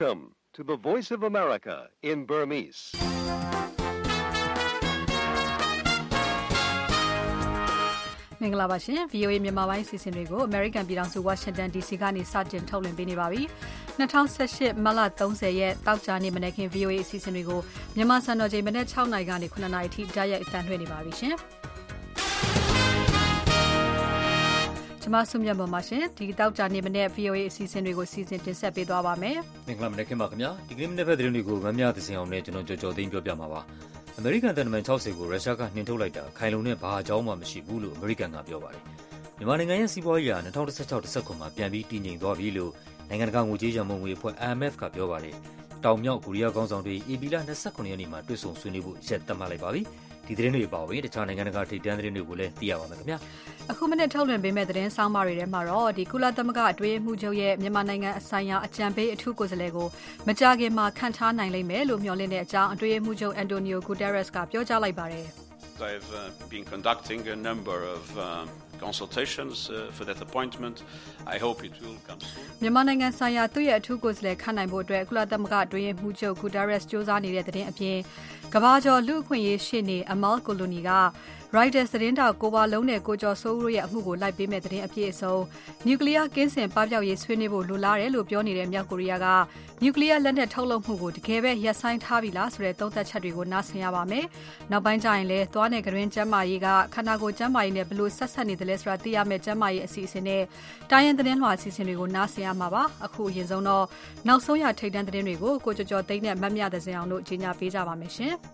Welcome to the Voice of America in Burmese. ။မင်္ဂလာပါရှင် VOA မြန်မာပိုင်းစီစဉ်တွေကို American ပြည်ထောင်စု Washington DC ကနေစတင်ထုတ်လွှင့်ပေးနေပါပြီ။2018မတ်လ30ရက်တောက်ကြနေ့မနက်ခင်း VOA အစီအစဉ်တွေကိုမြန်မာစံတော်ချိန်မနက်6နာရီကနေ9နာရီထိတိုက်ရိုက်အသံလွှင့်နေပါပြီရှင်။ကျွန်မဆုမြတ်ပေါ်မှာရှင်ဒီတောက်ကြနေ့မနက် VOA အစီအစဉ်တွေကိုစီစဉ်တင်ဆက်ပေးသွားပါမယ်။မင်္ဂလာမနက်ခင်းပါခင်ဗျာ။ဒီကနေ့မနက်ဖက်သတင်းတွေကိုမမြသစင်အောင်နဲ့ကျွန်တော်ကြော်သိမ်းပြောပြမှာပါ။အမေရိကန်တန်တမန်60ကိုရုရှားကနှင်ထုတ်လိုက်တာခိုင်လုံတဲ့ဘာအကြောင်းမှမရှိဘူးလို့အမေရိကန်ကပြောပါတယ်။မြန်မာနိုင်ငံရဲ့စီးပွားရေးဟာ2016-19မှာပြန်ပြီးတည်ငြိမ်သွားပြီလို့နိုင်ငံတကာငွေကြေးရန်ပုံငွေအဖွဲ့ IMF ကပြောပါတယ်။တောင်မြောက်ကိုရီးယားခေါင်းဆောင်တွေဧပြီလ29ရက်နေ့မှာတွေ့ဆုံဆွေးနွေးဖို့ရက်သတ်မှတ်လိုက်ပါပြီ။ဒီသတင်းတွေပါဝင်တခြားနိုင်ငံတကာထိပ်တန်းသတင်းတွေကိုလည်းသိရပါမယ်ခင်ဗျာ။အခုမနေ့ထုတ်လွှင့်ပေးမဲ့သတင်းဆောင်းပါးတွေထဲမှာတော့ဒီကုလသမဂ္ဂအတွင်းမှုချုပ်ရဲ့မြန်မာနိုင်ငံအဆိုင်ရာအကြံပေးအထူးကိုယ်စားလှယ်ကိုမကြာခင်မှာခန့်ထားနိုင်လိမ့်မယ်လို့မျှော်လင့်တဲ့အကြောင်းအတွင်းမှုချုပ် Antonio Guterres ကပြောကြားလိုက်ပါတယ်။ I've been conducting a number of consultations for that appointment. I hope it will come soon. မြန်မာနိုင်ငံဆိုင်ရာသူ့ရဲ့အထူးကိုယ်စားလှယ်ခန့်နိုင်ဖို့အတွက်ကုလသမဂ္ဂအတွင်းမှုချုပ် Guterres စ조사နေတဲ့သတင်းအပြင်ကမ္ဘာကျော်လူ့အခွင့်အရေးရှေ့နေ Amal Clooney ကReuters သတင်းတောက်ကိုပါလုံးနဲ့ကိုကျော်စိုးဦးရဲ့အမှုကိုလိုက်ပေးမဲ့သတင်းအပြည့်အစုံနျူကလ িয়ার ကင်းစင်ပပျောက်ရေးဆွေးနွေးဖို့လိုလားတယ်လို့ပြောနေတဲ့မြောက်ကိုရီးယားကနျူကလ িয়ার လက်နက်ထုတ်လုပ်မှုကိုတကယ်ပဲရပ်ဆိုင်းထားပြီလားဆိုတဲ့သုံးသပ်ချက်တွေကိုနားဆင်ရပါမယ်။နောက်ပိုင်းကျရင်လည်းသွားနဲ့ကတွင်ကျန်းမာရေးကခန္ဓာကိုယ်ကျန်းမာရေးနဲ့ဘယ်လိုဆက်ဆက်နေတယ်လဲဆိုတာသိရမယ့်ကျန်းမာရေးအစီအစဉ်နဲ့တိုင်းရင်းသတင်းလွှာအစီအစဉ်တွေကိုနားဆင်ရမှာပါ။အခုအရင်ဆုံးတော့နောက်ဆုံးရထိပ်တန်းသတင်းတွေကိုကိုကျော်ကျော်သိန်းနဲ့မမြသစင်အောင်တို့ကြီးညာပေးကြပါမယ်ရှင်။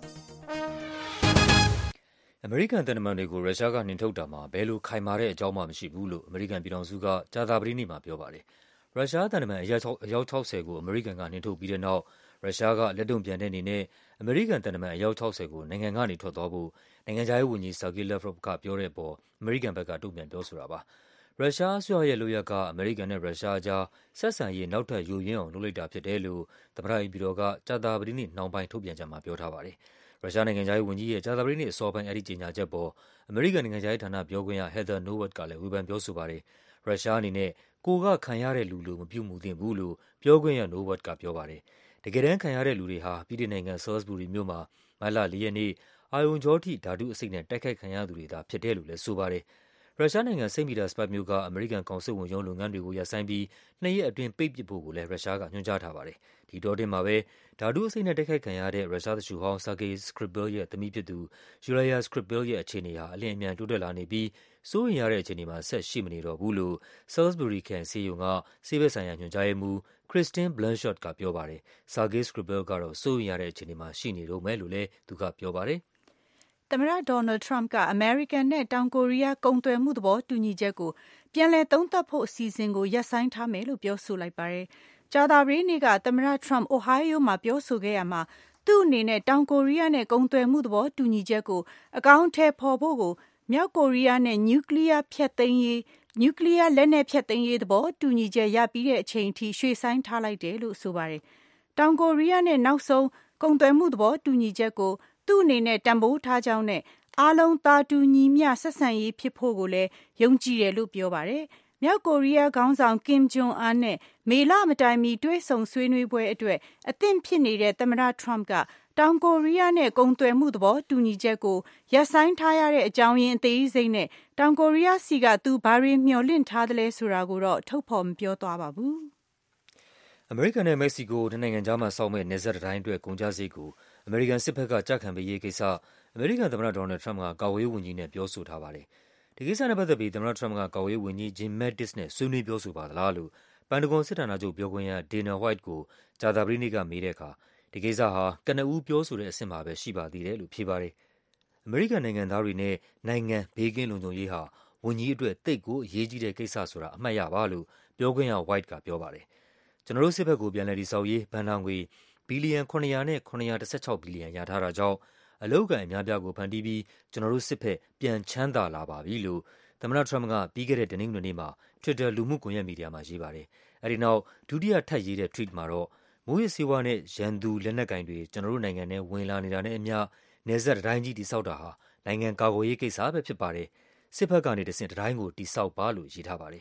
အမေရိကန်တန်တမန်တွေကိုရုရှားကနှင်ထုတ်တာမှာဘယ်လိုခိုင်မာတဲ့အကြောင်းမှမရှိဘူးလို့အမေရိကန်ပြည်ထောင်စုကကြာသပတေးနေ့မှာပြောပါတယ်။ရုရှားတန်တမန်အယောက်60ကိုအမေရိကန်ကနှင်ထုတ်ပြီးတဲ့နောက်ရုရှားကလက်တုံ့ပြန်တဲ့အနေနဲ့အမေရိကန်တန်တမန်အယောက်60ကိုနိုင်ငံကနေထွက်သွားဖို့နိုင်ငံခြားရေးဝန်ကြီး Sergei Lavrov ကပြောတဲ့အပေါ်အမေရိကန်ဘက်ကတုံ့ပြန်ပြောဆိုတာပါ။ရုရှားအစိုးရရဲ့လုပ်ရပ်ကအမေရိကန်နဲ့ရုရှားအကြားဆက်ဆံရေးနောက်ထပ်ယိုယွင်းအောင်လုပ်လိုက်တာဖြစ်တယ်လို့သမ္မတအိမ်ဖြူတော်ကကြာသပတေးနေ့နှောင်းပိုင်းထုတ်ပြန်ချက်မှာပြောထားပါတယ်။ရုရှားနိုင်ငံခြားရေးဝန်ကြီးရဲ့ကြာသပတေးနေ့အစောပိုင်းအဲဒီကြေညာချက်ပေါ်အမေရိကန်နိုင်ငံခြားရေးဌာနပြောခွင့်ရ Heather Nauert ကလည်းဝေဖန်ပြောဆိုပါတယ်။ရုရှားအနေနဲ့ကိုကခံရတဲ့လူလိုမပြုမှုသင့်ဘူးလို့ပြောခွင့်ရ Nauert ကပြောပါတယ်။တကယ်တမ်းခံရတဲ့လူတွေဟာပြည်ထောင်နိုင်ငံ Salisbury မြို့မှာမတ်လ4ရက်နေ့အာယုံကြောထိဓာတုအဆိပ်နဲ့တိုက်ခိုက်ခံရသူတွေသာဖြစ်တယ်လို့လည်းဆိုပါတယ်။ရုရှားနိုင်ငံစိန့်ပီတာစဘတ်မြို့ကအမေရိကန်ကောင်စစ်ဝန်ရုံးလုပ်ငန်းတွေကိုရပ်ဆိုင်းပြီး2ရက်အတွင်းပိတ်ပစ်ဖို့ကိုလည်းရုရှားကညွှန်ကြားထားပါတယ်။ဒီတောတွင်းမှာပဲဓာတုအဆိပ်နဲ့တိုက်ခိုက်ခံရတဲ့ရုရှားသူလျှိုဟောင်း Sergei Skripal ရဲ့သမီးဖြစ်သူ Yulia Skripal ရဲ့အခြေအနေဟာအလျင်အမြန်တိုးတက်လာနေပြီးစိုးရိမ်ရတဲ့အခြေအနေမှာဆက်ရှိမနေတော့ဘူးလို့ Salisbury ခရိုင်ဆေးရုံကဆေးဘက်ဆိုင်ရာညွှန်ကြားရေးမှူး Christine Blanchard ကပြောပါတယ်။ Sergei Skripal ကတော့စိုးရိမ်ရတဲ့အခြေအနေမှာရှိနေတော့မယ်လို့လည်းသူကပြောပါတယ်။သမ္မတ Donald Trump ကအမေရိကန်နဲ့တောင်ကိုရီးယားကုန်သွယ်မှုသဘောတူညီချက်ကိုပြန်လည်သုံးသပ်ဖို့အစီအစဉ်ကိုရပ်ဆိုင်းထားမယ်လို့ပြောဆိုလိုက်ပါတယ်။ကြာသပတေးနေ့ကသမ္မတ Trump Ohio မှာပြောဆိုခဲ့ရမှာသူ့အနေနဲ့တောင်ကိုရီးယားနဲ့ကုန်သွယ်မှုသဘောတူညီချက်ကိုအကောင့်ထဲပေါ်ဖို့ကိုမြောက်ကိုရီးယားနဲ့နျူကလ িয়ার ဖျက်သိမ်းရေးနျူကလ িয়ার လက်နက်ဖျက်သိမ်းရေးသဘောတူညီချက်ရပြီးတဲ့အချိန်ထိရွှေ့ဆိုင်းထားလိုက်တယ်လို့ဆိုပါတယ်။တောင်ကိုရီးယားနဲ့နောက်ဆုံးကုန်သွယ်မှုသဘောတူညီချက်ကိုသူ့အနေနဲ့တန်ဖိုးထားကြောင်းနဲ့အားလုံးသာတူညီမျှဆက်ဆံရေးဖြစ်ဖို့ကိုလည်းယုံကြည်တယ်လို့ပြောပါတယ်။မြောက်ကိုရီးယားခေါင်းဆောင် Kim Jong Un နဲ့မေလမတိုင်မီတွေ့ဆုံဆွေးနွေးပွဲအတွက်အသင့်ဖြစ်နေတဲ့သမ္မတ Trump ကတောင်ကိုရီးယားနဲ့ကုန်သွယ်မှုသဘောတူညီချက်ကိုရပ်ဆိုင်းထားရတဲ့အကြောင်းရင်းအသေးစိတ်နဲ့တောင်ကိုရီးယားစီကသူဘာတွေမျှော်လင့်ထားသလဲဆိုတာကိုတော့ထုတ်ဖော်မပြောသွားပါဘူး။အမေရိကန်နဲ့မက္ကဆီကိုနှစ်နိုင်ငံကြားမှာစောင့်မဲ့နယ်စပ်တံတိုင်းအတွက်ကုန်ကျစရိတ်ကိုအမေရိကန်စစ်ဘက်ကကြခံပေးရေးကိစ္စအမေရိကန်သမ္မတ Donald Trump ကကာကွယ်ရေးဝန်ကြီးနဲ့ပြောဆိုထားပါတယ်။ဒီကိစ္စနဲ့ပတ်သက်ပြီးသမ္မတ Trump ကကာကွယ်ရေးဝန်ကြီး Jim Mattis နဲ့ဆွေးနွေးပြောဆိုပါသလားလို့ပန်တဂွန်စစ်ဌာနချုပ်ပြောခွင့်ရ Dana White ကိုကြာသပတေးနေ့ကမေးတဲ့အခါဒီကိစ္စဟာကနဦးပြောဆိုတဲ့အဆင့်မှာပဲရှိပါသေးတယ်လို့ဖြေပါတယ်။အမေရိကန်နိုင်ငံသားတွေနဲ့နိုင်ငံဘေးကင်းလုံခြုံရေးဟာဝန်ကြီးအတွက်သိပ်ကိုအရေးကြီးတဲ့ကိစ္စဆိုတာအမှတ်ရပါလို့ပြောခွင့်ရ White ကပြောပါတယ်။ကျွန်တော်တို့စစ်ဘက်ကိုပြန်လည်တည်ဆောက်ရေးဘဏ္ဍာငွေဘီလီယံ900နဲ့916ဘီလီယံရထားတာကြောင့်အလုပ်အကိုင်အများပြားကိုဖန်တီးပြီးကျွန်တော်တို့စစ်ဘက်ပြန်ချမ်းသာလာပါပြီလို့သမ္မတ Trump ကပြီးခဲ့တဲ့တနင်္ဂနွေနေ့မှာ Twitter လူမှုကွန်ရက်မီဒီယာမှာရေးပါတယ်။အဲဒီနောက်ဒုတိယထပ်ရေးတဲ့ tweet မှာတော့မိုးရစေဝါနဲ့ရန်သူလက်နက်ကင်တွေကျွန်တော်တို့နိုင်ငံထဲဝင်လာနေတာနဲ့အမျှနယ်စပ်တံတိုင်းကြီးတည်ဆောက်တာဟာနိုင်ငံကာကွယ်ရေးကိစ္စပဲဖြစ်ပါတယ်။စစ်ဘက်ကနေတဆင့်တံတိုင်းကိုတည်ဆောက်ပါလို့ရေးထားပါတယ်။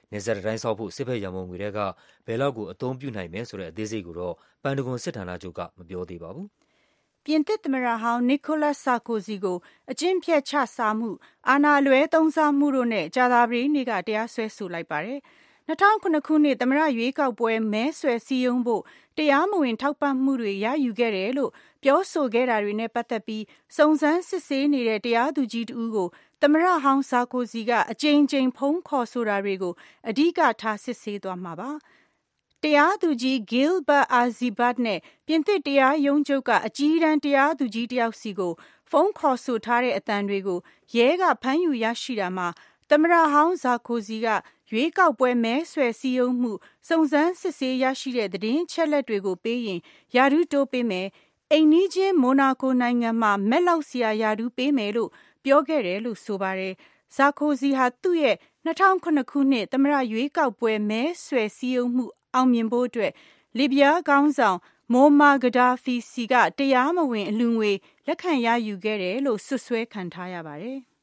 နယ်စပ်တိုင်းဆောက်ဖို့စစ်ဘက်ရန်ပုံငွေတွေကဘယ်လောက်ကိုအသုံးပြုနိုင်မယ်ဆိုတဲ့အသေးစိတ်ကိုတော့ပန်တဂွန်စစ်ဌာနချုပ်ကမပြောသေးပါဘူး။ပြင်သစ်သမ္မတဟောင်းနီကိုလတ်ဆာကိုစီကိုအကျင့်ပျက်ချစားမှုအာဏာအလွဲသုံးစားမှုတို့နဲ့ကြာသပတေးနေ့ကတရားစွဲဆိုလိုက်ပါတယ်။2009ခုနှစ်သမ္မတရွေးကောက်ပွဲမဲဆွယ်စည်းရုံးဖို့တရားမဝင်ထောက်ပံ့မှုတွေရယူခဲ့တယ်လို့ပြောဆိုခဲ့တာတွေနဲ့ပတ်သက်ပြီးစုံစမ်းစစ်ဆေးနေတဲ့တရားသူကြီးတဦးကိုသမ္မတဟောင်းဆာကိုစီကအကြိမ်ကြိမ်ဖုန်းခေါ်ဆိုတာတွေကိုအဓိကထားစစ်ဆေးသွားမှာပါ။တရားသူကြီး Gilbert Azibat နဲ့ပြင်သစ်တရားရုံးချုပ်ကအကြီးတန်းတရားသူကြီးတယောက်စီကိုဖုန်းခေါ်ဆိုထားတဲ့အသံတွေကိုရဲကဖမ်းယူရရှိတာမှာသမ္မတဟောင်းဆာကိုစီကရွေးကောက်ပွဲမဲဆွယ်စည်းရုံးမှုစုံစမ်းစစ်ဆေးရရှိတဲ့သတင်းချက်လက်တွေကိုပေးရင်ယာဒူးတိုးပေးမယ်အိမ်နီးချင်းမိုနာကိုနိုင်ငံမှာမက်လောက်စရာယာဒူးပေးမယ်လို့ပြောခဲ့တယ်လို့ဆိုပါတယ်။ဆာကိုစီဟာသူ့ရဲ့2009ခုနှစ်သမ္မတရွေးကောက်ပွဲမဲဆွယ်စည်းရုံးမှုအောင်မြင်ဖို့အတွက်လစ်ဗျားခေါင်းဆောင်မိုမာဂဒါဖီစီကတရားမဝင်အလူငွေလက်ခံရယူခဲ့တယ်လို့ဆွဆွဲခံထားရပါတယ်။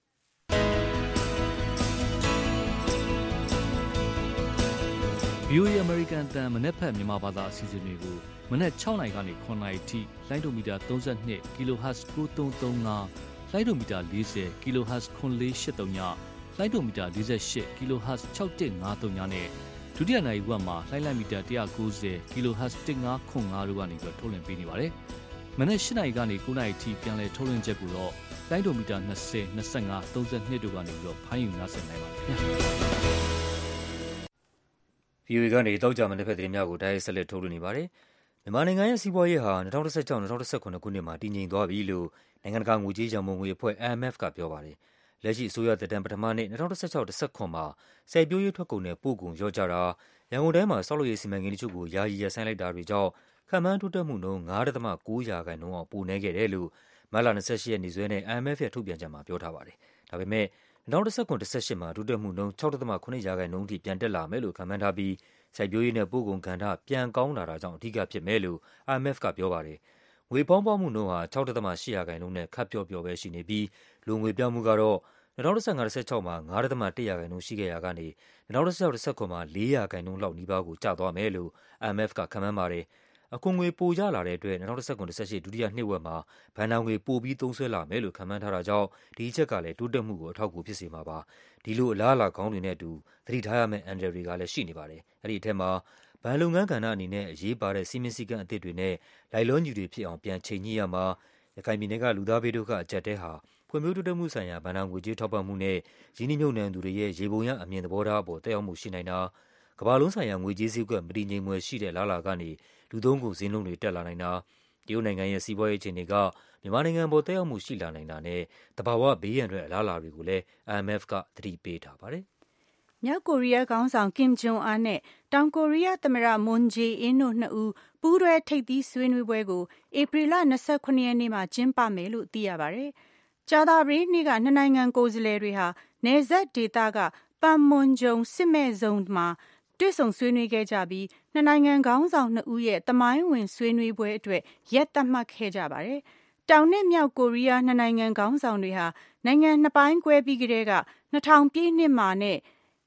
VOA American အသံမနက်ဖြန်မြန်မာဘာသာအစီအစဉ်တွေကိုမနက်6နာရီကနေ9နာရီထိလိုင်းဒိုမီတာ32 kHz 9335လိုင်းဒိုမီတာ40 kHz 9483ညလိုင်းဒိုမီတာ48 kHz 6153ညနဲ့ဒုတိယနာရီဝက်မှာလိုင်းမီတာ190 kHz 1505တို့ကနေထုတ်လွှင့်ပေးနေပါတယ်။မနက်8နာရီကနေ9နာရီထိပြန်လည်ထုတ်လွှင့်ချက်ကိုတော့လိုင်းဒိုမီတာ20 25 32တို့ကနေဖမ်းယူနားဆင်နိုင်ပါတယ်ခင်ဗျာ။ VOA ကနေတောက်ကြမတဲ့ဖက်သတင်းများကိုတိုက်ရိုက်ဆက်လက်ထုတ်လွှင့်နေပါတယ်။မြန်မာနိုင်ငံရဲ့စီးပွားရေးဟာ2016-2018ခုနှစ်မှာတည်ငြိမ်သွားပြီလို့နိုင်ငံတကာငွေကြေးရန်ပုံငွေအဖွဲ့ IMF ကပြောပါတယ်။လက်ရှိအစိုးရသက်တမ်းပထမနှစ်2016-19မှာစိုက်ပျိုးရေးထွက်ကုန်နဲ့ပို့ကုန်လျော့ကျတာရန်ကုန်တိုင်းမှာဆောက်လုပ်ရေးစီမံကိန်းတချို့ကိုယာယီရပ်ဆိုင်းလိုက်တာတွေကြောင့်ခန့်မှန်းတိုးတက်မှုနှုန်း 9.9% အောင်ပိုနည်းခဲ့တယ်လို့မတ်လ28ရက်နေ့စွဲနဲ့ IMF ရဲ့ထုတ်ပြန်ချက်မှာပြောထားပါတယ်။ဒါပေမဲ့2019-18မှာတိုးတက်မှုနှုန်း 6.9% ထိပြန်တက်လာမယ်လို့ခန့်မှန်းထားပြီးစိုက်ပျိုးရေးနဲ့ပို့ကုန်ကဏ္ဍပြန်ကောင်းလာတာကြောင့်အဓိကဖြစ်မယ်လို့ IMF ကပြောပါတယ်။ငွေပေါင်းပွားမှုနှုန်းဟာ 6.8% နဲ့ခပ်ပျော့ပျော့ပဲရှိနေပြီးလိုငွေပြောင်းမှုကတော့2015-16မှာ 9.1% ရှိခဲ့ရာကနေ2016-19မှာ 4% လောက်နီးပါးကိုကျသွားမယ်လို့ IMF ကခန့်မှန်းပါတယ်။အခွန်ငွေပိုရလာတဲ့အတွက်2019-18ဒုတိယနှစ်ဝက်မှာဘဏ္ဍာငွေပိုပြီးသုံးစွဲလာမယ်လို့ခန့်မှန်းထားတာကြောင့်ဒီအချက်ကလည်းတိုးတက်မှုကိုအထောက်အကူဖြစ်စေမှာပါ။ဒီလိုအလားအလာကောင်းတွေနဲ့အတူသတိထားရမယ့်အန္တရာယ်တွေကလည်းရှိနေပါတယ်။အဲဒီအထက်မှာဘဏ်လုပ်ငန်းကဏ္ဍအနေနဲ့အရေးပါတဲ့စည်းမျဉ်းစည်းကမ်းအသစ်တွေနဲ့လိုက်လျောညီတွေဖြစ်အောင်ပြန်ချိန်ညှိရမှာရခိုင်ပြည်နယ်ကလူသားဘေးဒုက္ခအကျပ်တဲဟာဖွံ့ဖြိုးတိုးတက်မှုဆိုင်ရာဘဏ္ဍာငွေကြေးထောက်ပံ့မှုနဲ့ရင်းနှီးမြှုပ်နှံသူတွေရဲ့ရေပုံရအမြင်သဘောထားအပေါ်သက်ရောက်မှုရှိနိုင်တာကမ္ဘာလုံးဆိုင်ရာငွေကြေးဈေးကွက်မတည်ငြိမ်မှုရှိတဲ့လားလာကနေလူသုံးကုန်ဈေးနှုန်းတွေတက်လာနိုင်တာတရုတ်နိုင်ငံရဲ့စီးပွားရေးအခြေအနေကမြန်မာနိုင်ငံပေါ်သက်ရောက်မှုရှိလာနိုင်တာနဲ့တဘာဝဘေးရန်တွေအလားအလာတွေကိုလည်း IMF ကသတိပေးထားပါတယ်။မြောက်ကိုရီးယားခေါင်းဆောင်ကင်ဂျုံအွန်နဲ့တောင်ကိုရီးယားသမ္မတမွန်ဂျေအင်းတို့နှစ်ဦးပူးတွဲထိပ်သီးဆွေးနွေးပွဲကိုဧပြီလ29ရက်နေ့မှာကျင်းပမယ်လို့သိရပါတယ်။ကြာသပတေးနေ့ကနှစ်နိုင်ငံကိုယ်စားလှယ်တွေဟာနယ်စပ်ဒေသကပန်မွန်ဂျုံစစ်မဲ့ဇုံမှာတွေ့ဆုံဆွေးနွေးခဲ့ကြပြီးနှစ်နိုင်ငံခေါင်းဆောင်နှစ်ဦးရဲ့သမိုင်းဝင်ဆွေးနွေးပွဲအတွက်ရက်သတ်မှတ်ခဲ့ကြပါတယ်။တောင်နဲ့မြောက်ကိုရီးယားနှစ်နိုင်ငံခေါင်းဆောင်တွေဟာနိုင်ငံနှစ်ပိုင်းကွဲပြီးကတည်းက2000ပြည့်နှစ်မှာနဲ့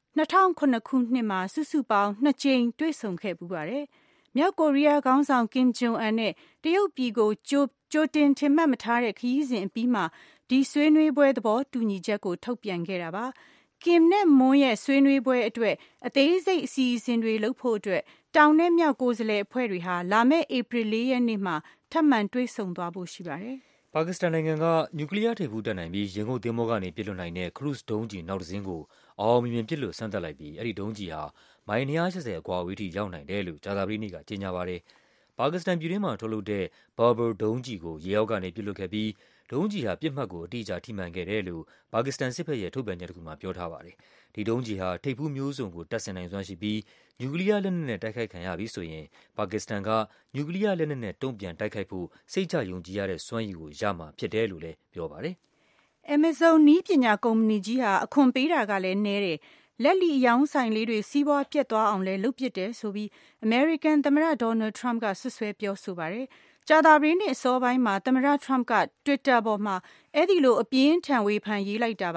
2009ခုနှစ်မှာစုစုပေါင်း2ကြိမ်တွေ့ဆုံခဲ့ပူပါတယ်။မြောက်ကိုရီးယားခေါင်းဆောင်ကင်ဂျုံအွန်နဲ့တရုတ်ပြည်ကိုကြိုတင်ထင်မှတ်မထားတဲ့ခရီးစဉ်အပြီးမှာဒီဆွေးနွေးပွဲသဘောတူညီချက်ကိုထုတ်ပြန်ခဲ့တာပါ။ကင်နဲ့မွန်းရဲ့ဆွေးနွေးပွဲအတွက်အသေးစိတ်အစီအစဉ်တွေလုပ်ဖို့အတွက်တောင်နဲ့မြောက်ကိုယ်စားလှယ်အဖွဲ့တွေဟာလာမယ့်ဧပြီ4ရက်နေ့မှာထပ်မံတွေ့ဆုံသွားဖို့ရှိပါတယ်။ပါကစ္စတန်နိုင်ငံကနျူကလ িয়ারထိပ်ဖူးတက်နိုင်ပြီးရင်ကုန်သင်္ဘောကနေပစ်လွှတ်နိုင်တဲ့ခရုဇ်ဒုံးကျည်နောက်တစ်စင်းကိုအောင်မြင်ပစ်လွှတ်စမ်းသပ်လိုက်ပြီးအဲဒီဒုံးကျည်ဟာမိုင်280အကွာအဝေးထိရောက်နိုင်တယ်လို့ကြာသပတေးနေ့ကကြေညာပါတယ်။ပါကစ္စတန်ပြည်တွင်းမှာထုတ်လုပ်တဲ့ Babur ဒုံးကျည်ကိုရေအောက်ကနေပစ်လွှတ်ခဲ့ပြီးဒုံးကျည်ဟာပစ်မှတ်ကိုအတိအကျထိမှန်ခဲ့တယ်လို့ပါကစ္စတန်စစ်ဘက်ရဲ့ထုတ်ပြန်ချက်တစ်ခုမှာပြောထားပါတယ်။ဒီဒုံးကျည်ဟာထိပ်ဖူးမျိုးစုံကိုတပ်ဆင်နိုင်စွမ်းရှိပြီးနျူကလ িয়ারလက်နက်နဲ့တိုက်ခိုက်ခံရပြီဆိုရင်ပါကစ္စတန်ကနျူကလ িয়ারလက်နက်နဲ့တုံ့ပြန်တိုက်ခိုက်ဖို့စိတ်ချယုံကြည်ရတဲ့စွမ်းရည်ကိုရမှာဖြစ်တယ်လို့လည်းပြောပါတယ်။ Amazon နည်းပညာကုမ္ပဏီကြီးဟာအခွန်ပေးတာကလည်းနည်းတယ်လက်လီအယောင်းဆိုင်လေးတွေစီးပွားပြတ်သွားအောင်လဲလုပ်ပစ်တယ်ဆိုပြီး American သမ္မတ Donald Trump ကဆွဆွဲပြောဆိုပါတယ်။ကြာသပတေးနေ့အစောပိုင်းမှာသမ္မတ Trump က Twitter ပေါ်မှာအဲ့ဒီလိုအပြင်းထန်ဝေဖန်ရေးလိုက်တာပါ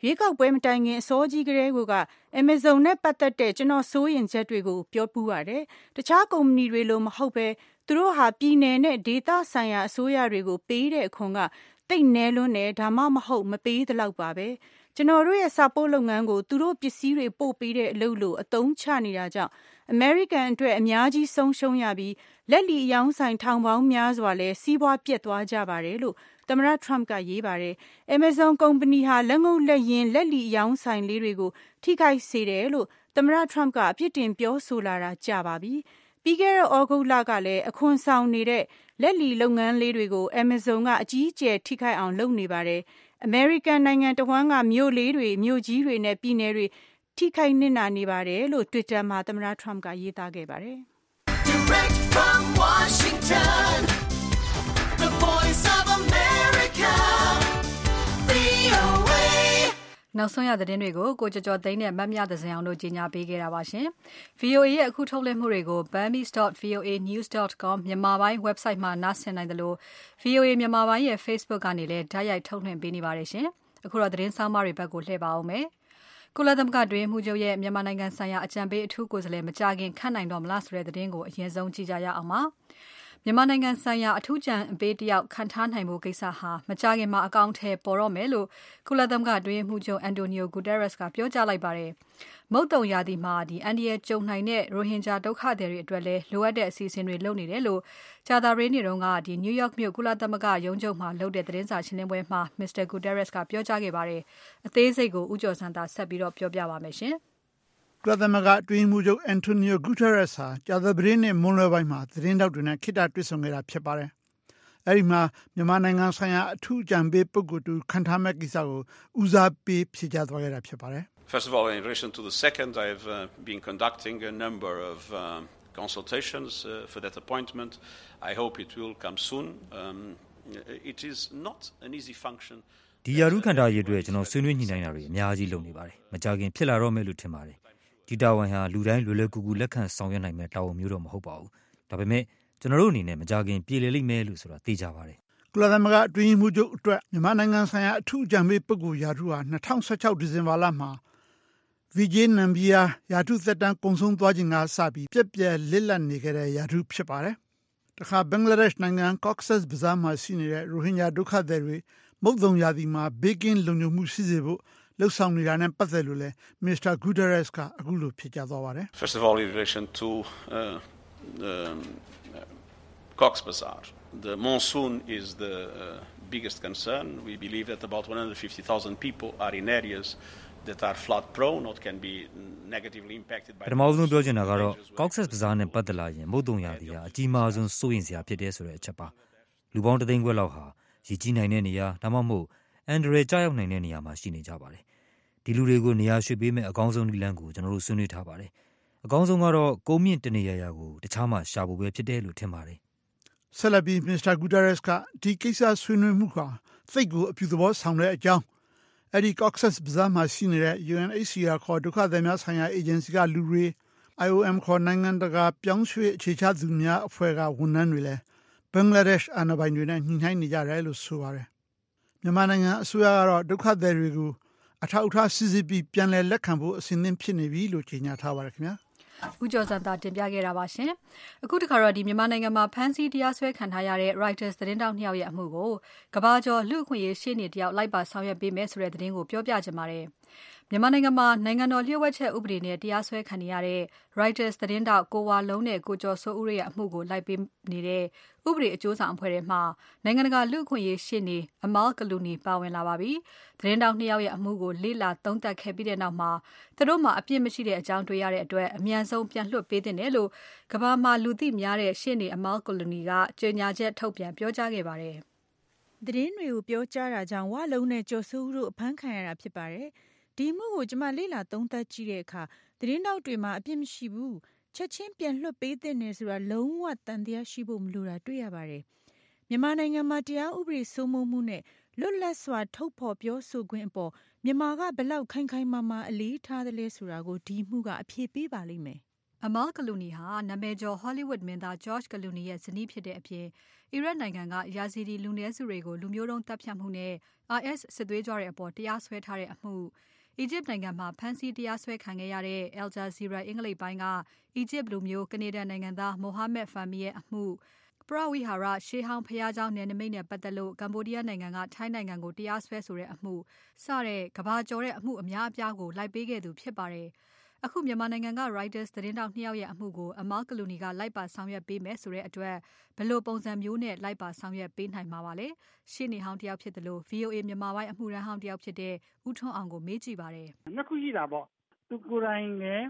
ရွေးကောက်ပွဲမတိုင်ခင်အစောကြီးကတည်းက Amazon နဲ့ပတ်သက်တဲ့ကျွန်တော်စိုးရင်ချက်တွေကိုပြောပူးပါတယ်။တခြားကုမ္ပဏီတွေလိုမဟုတ်ပဲသူတို့ဟာပြည်နယ်နဲ့ဒေသဆိုင်ရာအစိုးရတွေကိုပေးတဲ့အခွန်ကတိတ်နဲလွန်းတယ်ဒါမှမဟုတ်မပေးသလောက်ပါပဲ။ကျွန်တော်တို့ရဲ့စာပို့လုပ်ငန်းကိုသူတို့ပစ္စည်းတွေပို့ပေးတဲ့အလုပ်လို့အသုံးချနေတာကြောင့် American အတွက်အများကြီးဆုံးရှုံးရပြီးလက်လီအယောင်းဆိုင်ထောင်ပေါင်းများစွာလဲစီးပွားပြတ်သွားကြပါတယ်လို့သမ္မတ Trump ကရေးပါတယ်။ Amazon ကုမ္ပဏီဟာလက်ငုပ်လက်ရင်းလက်လီအယောင်းဆိုင်လေးတွေကိုထိခိုက်စေတယ်လို့သမ္မတ Trump ကအပြစ်တင်ပြောဆိုလာတာကြာပါပြီ။ပြီးခဲ့တဲ့ဩဂုတ်လကလည်းအခွန်ဆောင်နေတဲ့လက်လီလုပ်ငန်းလေးတွေကို Amazon ကအကြီးအကျယ်ထိခိုက်အောင်လုပ်နေပါတယ်။ American နိုင်ငံတဝန်းကမြို့လေးတွေမြို့ကြီးတွေနဲ့ပြည်နယ်တွေထိခိုက်နစ်နာနေပါတယ်လို့ Twitter မှာသမ္မတ Trump ကရေးသားခဲ့ပါတယ်။ Direct from Washington, the voice of America, VOA. နောက်ဆုံးရသတင်းတွေကိုကိုကျော်ကျော်သိန်းနဲ့မမြသဇင်အောင်တို့ကြီးညာပေးခဲ့တာပါရှင်။ VOA ရဲ့အခုထုတ်လွှင့်မှုတွေကို burmese.voanews.com မြန်မာပိုင်း website မှာနားဆင်နိုင်တယ်လို့ VOA မြန်မာပိုင်းရဲ့ Facebook ကနေလည်းဓာတ်ရိုက်ထုတ်လွှင့်ပေးနေပါတယ်ရှင်။အခုတော့သတင်းဆောင်မတွေဘက်ကိုလှည့်ပါအောင်မယ်။ကုလသမဂ္ဂတွင်မှုချုပ်ရဲ့မြန်မာနိုင်ငံဆိုင်ရာအကြံပေးအထူးကိုယ်စားလှယ်မကြခင်ခန့်နိုင်တော့မလားဆိုတဲ့သတင်းကိုအရင်ဆုံးကြည့်ကြရအောင်ပါ။မြန်မာနိုင်ငံဆိုင်ရာအထူးကြံပေးတယောက်ခံထားနိုင်မှုကိစ္စဟာမကြခင်မှာအကောင့်ထဲပေါ်တော့မယ်လို့ကုလသမဂ္ဂတွင်မှုချုပ် Antonio Guterres ကပြောကြားလိုက်ပါတယ်။မုတ်တုံရာသီမှာအန်ဒီရဲ့ကြုံနိုင်တဲ့ရိုဟင်ဂျာဒုက္ခသည်တွေအတွက်လည်းလိုအပ်တဲ့အစီအစဉ်တွေလုပ်နေတယ်လို့ကြာသပတေးနေ့တုန်းကNew York မြို့ကုလသမဂ္ဂရုံးချုပ်မှာလုပ်တဲ့သတင်းစာရှင်းလင်းပွဲမှာ Mr. Guterres ကပြောကြားခဲ့ပါတယ်။အသေးစိတ်ကိုဦးကျော်စံသာဆက်ပြီးတော့ပြောပြပါမယ်ရှင်။ကုလသမဂ္ဂအတွင်းမှုချုပ် Antonio Guterres ဟာကြာသပတေးနေ့မွန်းလွဲပိုင်းမှာသတင်းတောက်တွေနဲ့ခေတ္တတွေ့ဆုံခဲ့တာဖြစ်ပါတယ်။အဲဒီမှာမြန်မာနိုင်ငံဆိုင်ရာအထူးအကြံပေးပုဂ္ဂိုလ်တူခံထားမဲ့ကိစ္စကိုဦးစားပေးဖြေကြားသွားခဲ့တာဖြစ်ပါတယ်။ First of all, in relation to the second, I have been conducting a number of consultations for that appointment. I hope it will come soon. It is not an easy function. ဒီယာရုခန္ဓာရေးအတွက်ကျွန်တော်ဆွေးနွေးညှိနှိုင်းတာတွေအများကြီးလုပ်နေပါတယ်။မကြခင်ဖြစ်လာတော့မယ်လို့ထင်ပါတယ်။ဒီတာဝန်ဟာလူတိုင်းလွယ်လွယ်ကူကူလက်ခံဆောင်ရွက်နိုင်မဲ့တာဝန်မျိုးတော့မဟုတ်ပါဘူး။ဒါပေမဲ့ကျွန်တော်တို့အနေနဲ့မကြခင်ပြည်လည်လိမ့်မယ်လို့ဆိုတာသိကြပါတယ်။ကုလသမဂ္ဂအတွင်းမှုချုပ်အတွက်မြန်မာနိုင်ငံဆိုင်ရာအထူးအကြံပေးပုဂ္ဂိုလ်ယာထုဟာ2016ဒီဇင်ဘာလမှာVijay Nambiar ယာထုသက်တမ်းကုန်ဆုံးသွားခြင်းကစပြီးပြက်ပြက်လစ်လပ်နေခဲ့တဲ့ယာထုဖြစ်ပါတယ်။တခါဘင်္ဂလားဒေ့ရှ်နိုင်ငံ Cox's Bazar မှာရှိနေတဲ့ရိုဟင်ဂျာဒုက္ခသည်တွေမုတ်တုံရာသီမှာဘေးကင်းလုံခြုံမှုရှိစေဖို့လှုပ်ဆောင်နေတာနဲ့ပတ်သက်လို့လည်း Mr. Guterres ကအခုလိုဖြေကြားသွားပါတယ်။ First of all, in relation to Cox's Bazar, the monsoon is the biggest concern. We believe that about 150,000 people are in areas that are flood prone or can be negatively impacted by ပထမဆုံးပြောချင်တာကတော့ Cox's Bazar နဲ့ပတ်သက်လာရင်မုတ်တုံရာသီဟာအကြီးမားဆုံးစိုးရိမ်စရာဖြစ်တဲ့ဆိုတဲ့အချက်ပါလူပေါင်း3သိန်းခွဲလောက်ဟာရေကြီးနိုင်တဲ့နေရာဒါမှမဟုတ်အန်ဒရယ်ကြောက်နိုင်တဲ့နေရာမှာရှိနေကြပါတယ်ဒီလူတွေကိုနေရာရွှေ့ပေးမဲ့အကောင်းဆုံးနည်းလမ်းကိုကျွန်တော်တို့ဆွေးနွေးထားပါတယ်အကောင်းဆုံးကတော့ကုန်းမြင့်တနေရာရာကိုတခြားမှရှာဖို့ပဲဖြစ်တယ်လို့ထင်ပါတယ်ဆက်လက်ပြီး Mr. Guterres ကဒီကိစ္စဆွေးနွေးမှုဟာသိတ်ကိုအပြုသဘောဆောင်တဲ့အကြောင်းအဲဒီ Cox's Bazar မှာရှိနေတဲ့ UNHCR ခေါ်ဒုက္ခသည်များဆိုင်ရာအေဂျင်စီကလူတွေ IOM ခေါ်နိုင်ငံတကာပြောင်းရွှေ့အခြေချသူများအဖွဲ့ကဝန်ထမ်းတွေလည်းဘင်္ဂလားဒေ့ရှ်အာဏာပိုင်တွေနဲ့ညှိနှိုင်းနေကြတယ်လို့ဆိုပါတယ်မြန်မာနိုင်ငံအစိုးရကတော့ဒုက္ခသည်တွေကိုအထောက်အထားစစ်စစ်ပြီးပြန်လည်လက်ခံဖို့အစဉ်သင့်ဖြစ်နေပြီလို့ကြေညာထားပါတယ်ခင်ဗျာဦးကျော်စံသာတင်ပြခဲ့တာပါရှင်အခုတခါတော့မြန်မာနိုင်ငံမှာဖမ်းဆီးတရားစွဲခံထားရတဲ့ Reuters သတင်းတောက်2ယောက်ရဲ့အမှုကိုကမ္ဘာကျော်လူ့အခွင့်အရေးရှေ့နေတယောက်လိုက်ပါဆောင်ရွက်ပေးမယ်ဆိုတဲ့သတင်းကိုပြောပြချင်ပါတယ်မြန်မာနိုင်ငံမှာနိုင်ငံတော်လျှို့ဝှက်ချက်ဥပဒေနဲ့တရားစွဲခံနေရတဲ့ Reuters သတင်းတောက်ကိုဝါလုံးနဲ့ကိုကျော်စိုးဦးရဲ့အမှုကိုလိုက်ပေးနေတဲ့ဥပဒေအကျိုးဆောင်အဖွဲ့တွေမှာနိုင်ငံတကာလူ့အခွင့်အရေးရှေ့နေ Amal Clooney ပါဝင်လာပါပြီ။သတင်းတောက်2ယောက်ရဲ့အမှုကိုလေ့လာသုံးသပ်ခဲ့ပြီးတဲ့နောက်မှာသူတို့မှာအပြစ်မရှိတဲ့အကြောင်းတွေ့ရတဲ့အတွက်အမြန်ဆုံးပြန်လွှတ်ပေးသင့်တယ်လို့ကမ္ဘာမှာလူသိများတဲ့ရှေ့နေ Amal Clooney ကကြေညာချက်ထုတ်ပြန်ပြောကြားခဲ့ပါတယ်။သတင်းတွေကိုပြောကြားတာကြောင့်ဝါလုံးနဲ့ကျော်စိုးဦးတို့အဖမ်းခံရတာဖြစ်ပါတယ်။ဒီမှုကိုကျမလေ့လာသုံးသပ်ကြည့်တဲ့အခါသတင်းတောက်တွေမှာအပြစ်မရှိဘူးချက်ချင်းပြန်လွှတ်ပေးသင့်တယ်ဆိုတာလုံးဝတန်တရားရှိဖို့မလိုတာတွေ့ရပါတယ်။မြန်မာနိုင်ငံမှာတရားဥပဒေစိုးမိုးမှုနဲ့လွတ်လပ်စွာထုတ်ဖော်ပြောဆိုခွင့်အပေါ်မြန်မာကဘယ်လောက်ခိုင်ခိုင်မာမာအလေးထားသလဲဆိုတာကိုဒီမှုကအဖြေပေးပါလိမ့်မယ်။ Amal Clooney ဟာနာမည်ကျော် Hollywood မင်းသား George Clooney ရဲ့ဇနီးဖြစ်တဲ့အပြင်အီရတ်နိုင်ငံက Yazidi လူနည်းစုတွေကိုလူမျိုးတုံးသတ်ဖြတ်မှုနဲ့ IS စစ်သွေးကြွတွေအပေါ်တရားစွဲထားတဲ့အမှု။ အီဂျစ်နိုင်ငံမှာဖမ်းဆီးတရားစွဲခံခဲ့ရတဲ့ Al Jazeera အင်္ဂလိပ်ပိုင်းကအီဂျစ်လူမျိုးကနေဒါနိုင်ငံသား Mohammed Fahmy ရဲ့အမှု။ ပရဝိဟာရရှေးဟောင်းဘုရားကျောင်းနယ်နိမိတ်နဲ့ပတ်သက်လို့ကမ္ဘောဒီးယားနိုင်ငံကထိုင်းနိုင်ငံကိုတရားစွဲဆိုတဲ့အမှုစတဲ့ကမ္ဘာကျော်တဲ့အမှုအများအပြားကိုလိုက်ပေးခဲ့သူဖြစ်ပါတယ်။အခုမြန်မာနိုင်ငံက Reuters သတင်းတောက်2ယောက်ရဲ့အမှုကို Amal Clooney ကလိုက်ပါဆောင်ရွက်ပေးမယ်ဆိုတဲ့အတွက်ဘယ်လိုပုံစံမျိုးနဲ့လိုက်ပါဆောင်ရွက်ပေးနိုင်မှာပါလဲ။ရှေ့နေဟောင်းတယောက်ဖြစ်တယ်လို့ VOA မြန်မာပိုင်းအမှုရန်ဟောင်းတယောက်ဖြစ်တဲ့ဦးထွန်းအောင်ကိုမေးကြည့်ပါတယ်။နှစ်ခုရှိတာပေါ့။သူကိုယ်တိုင်လည်း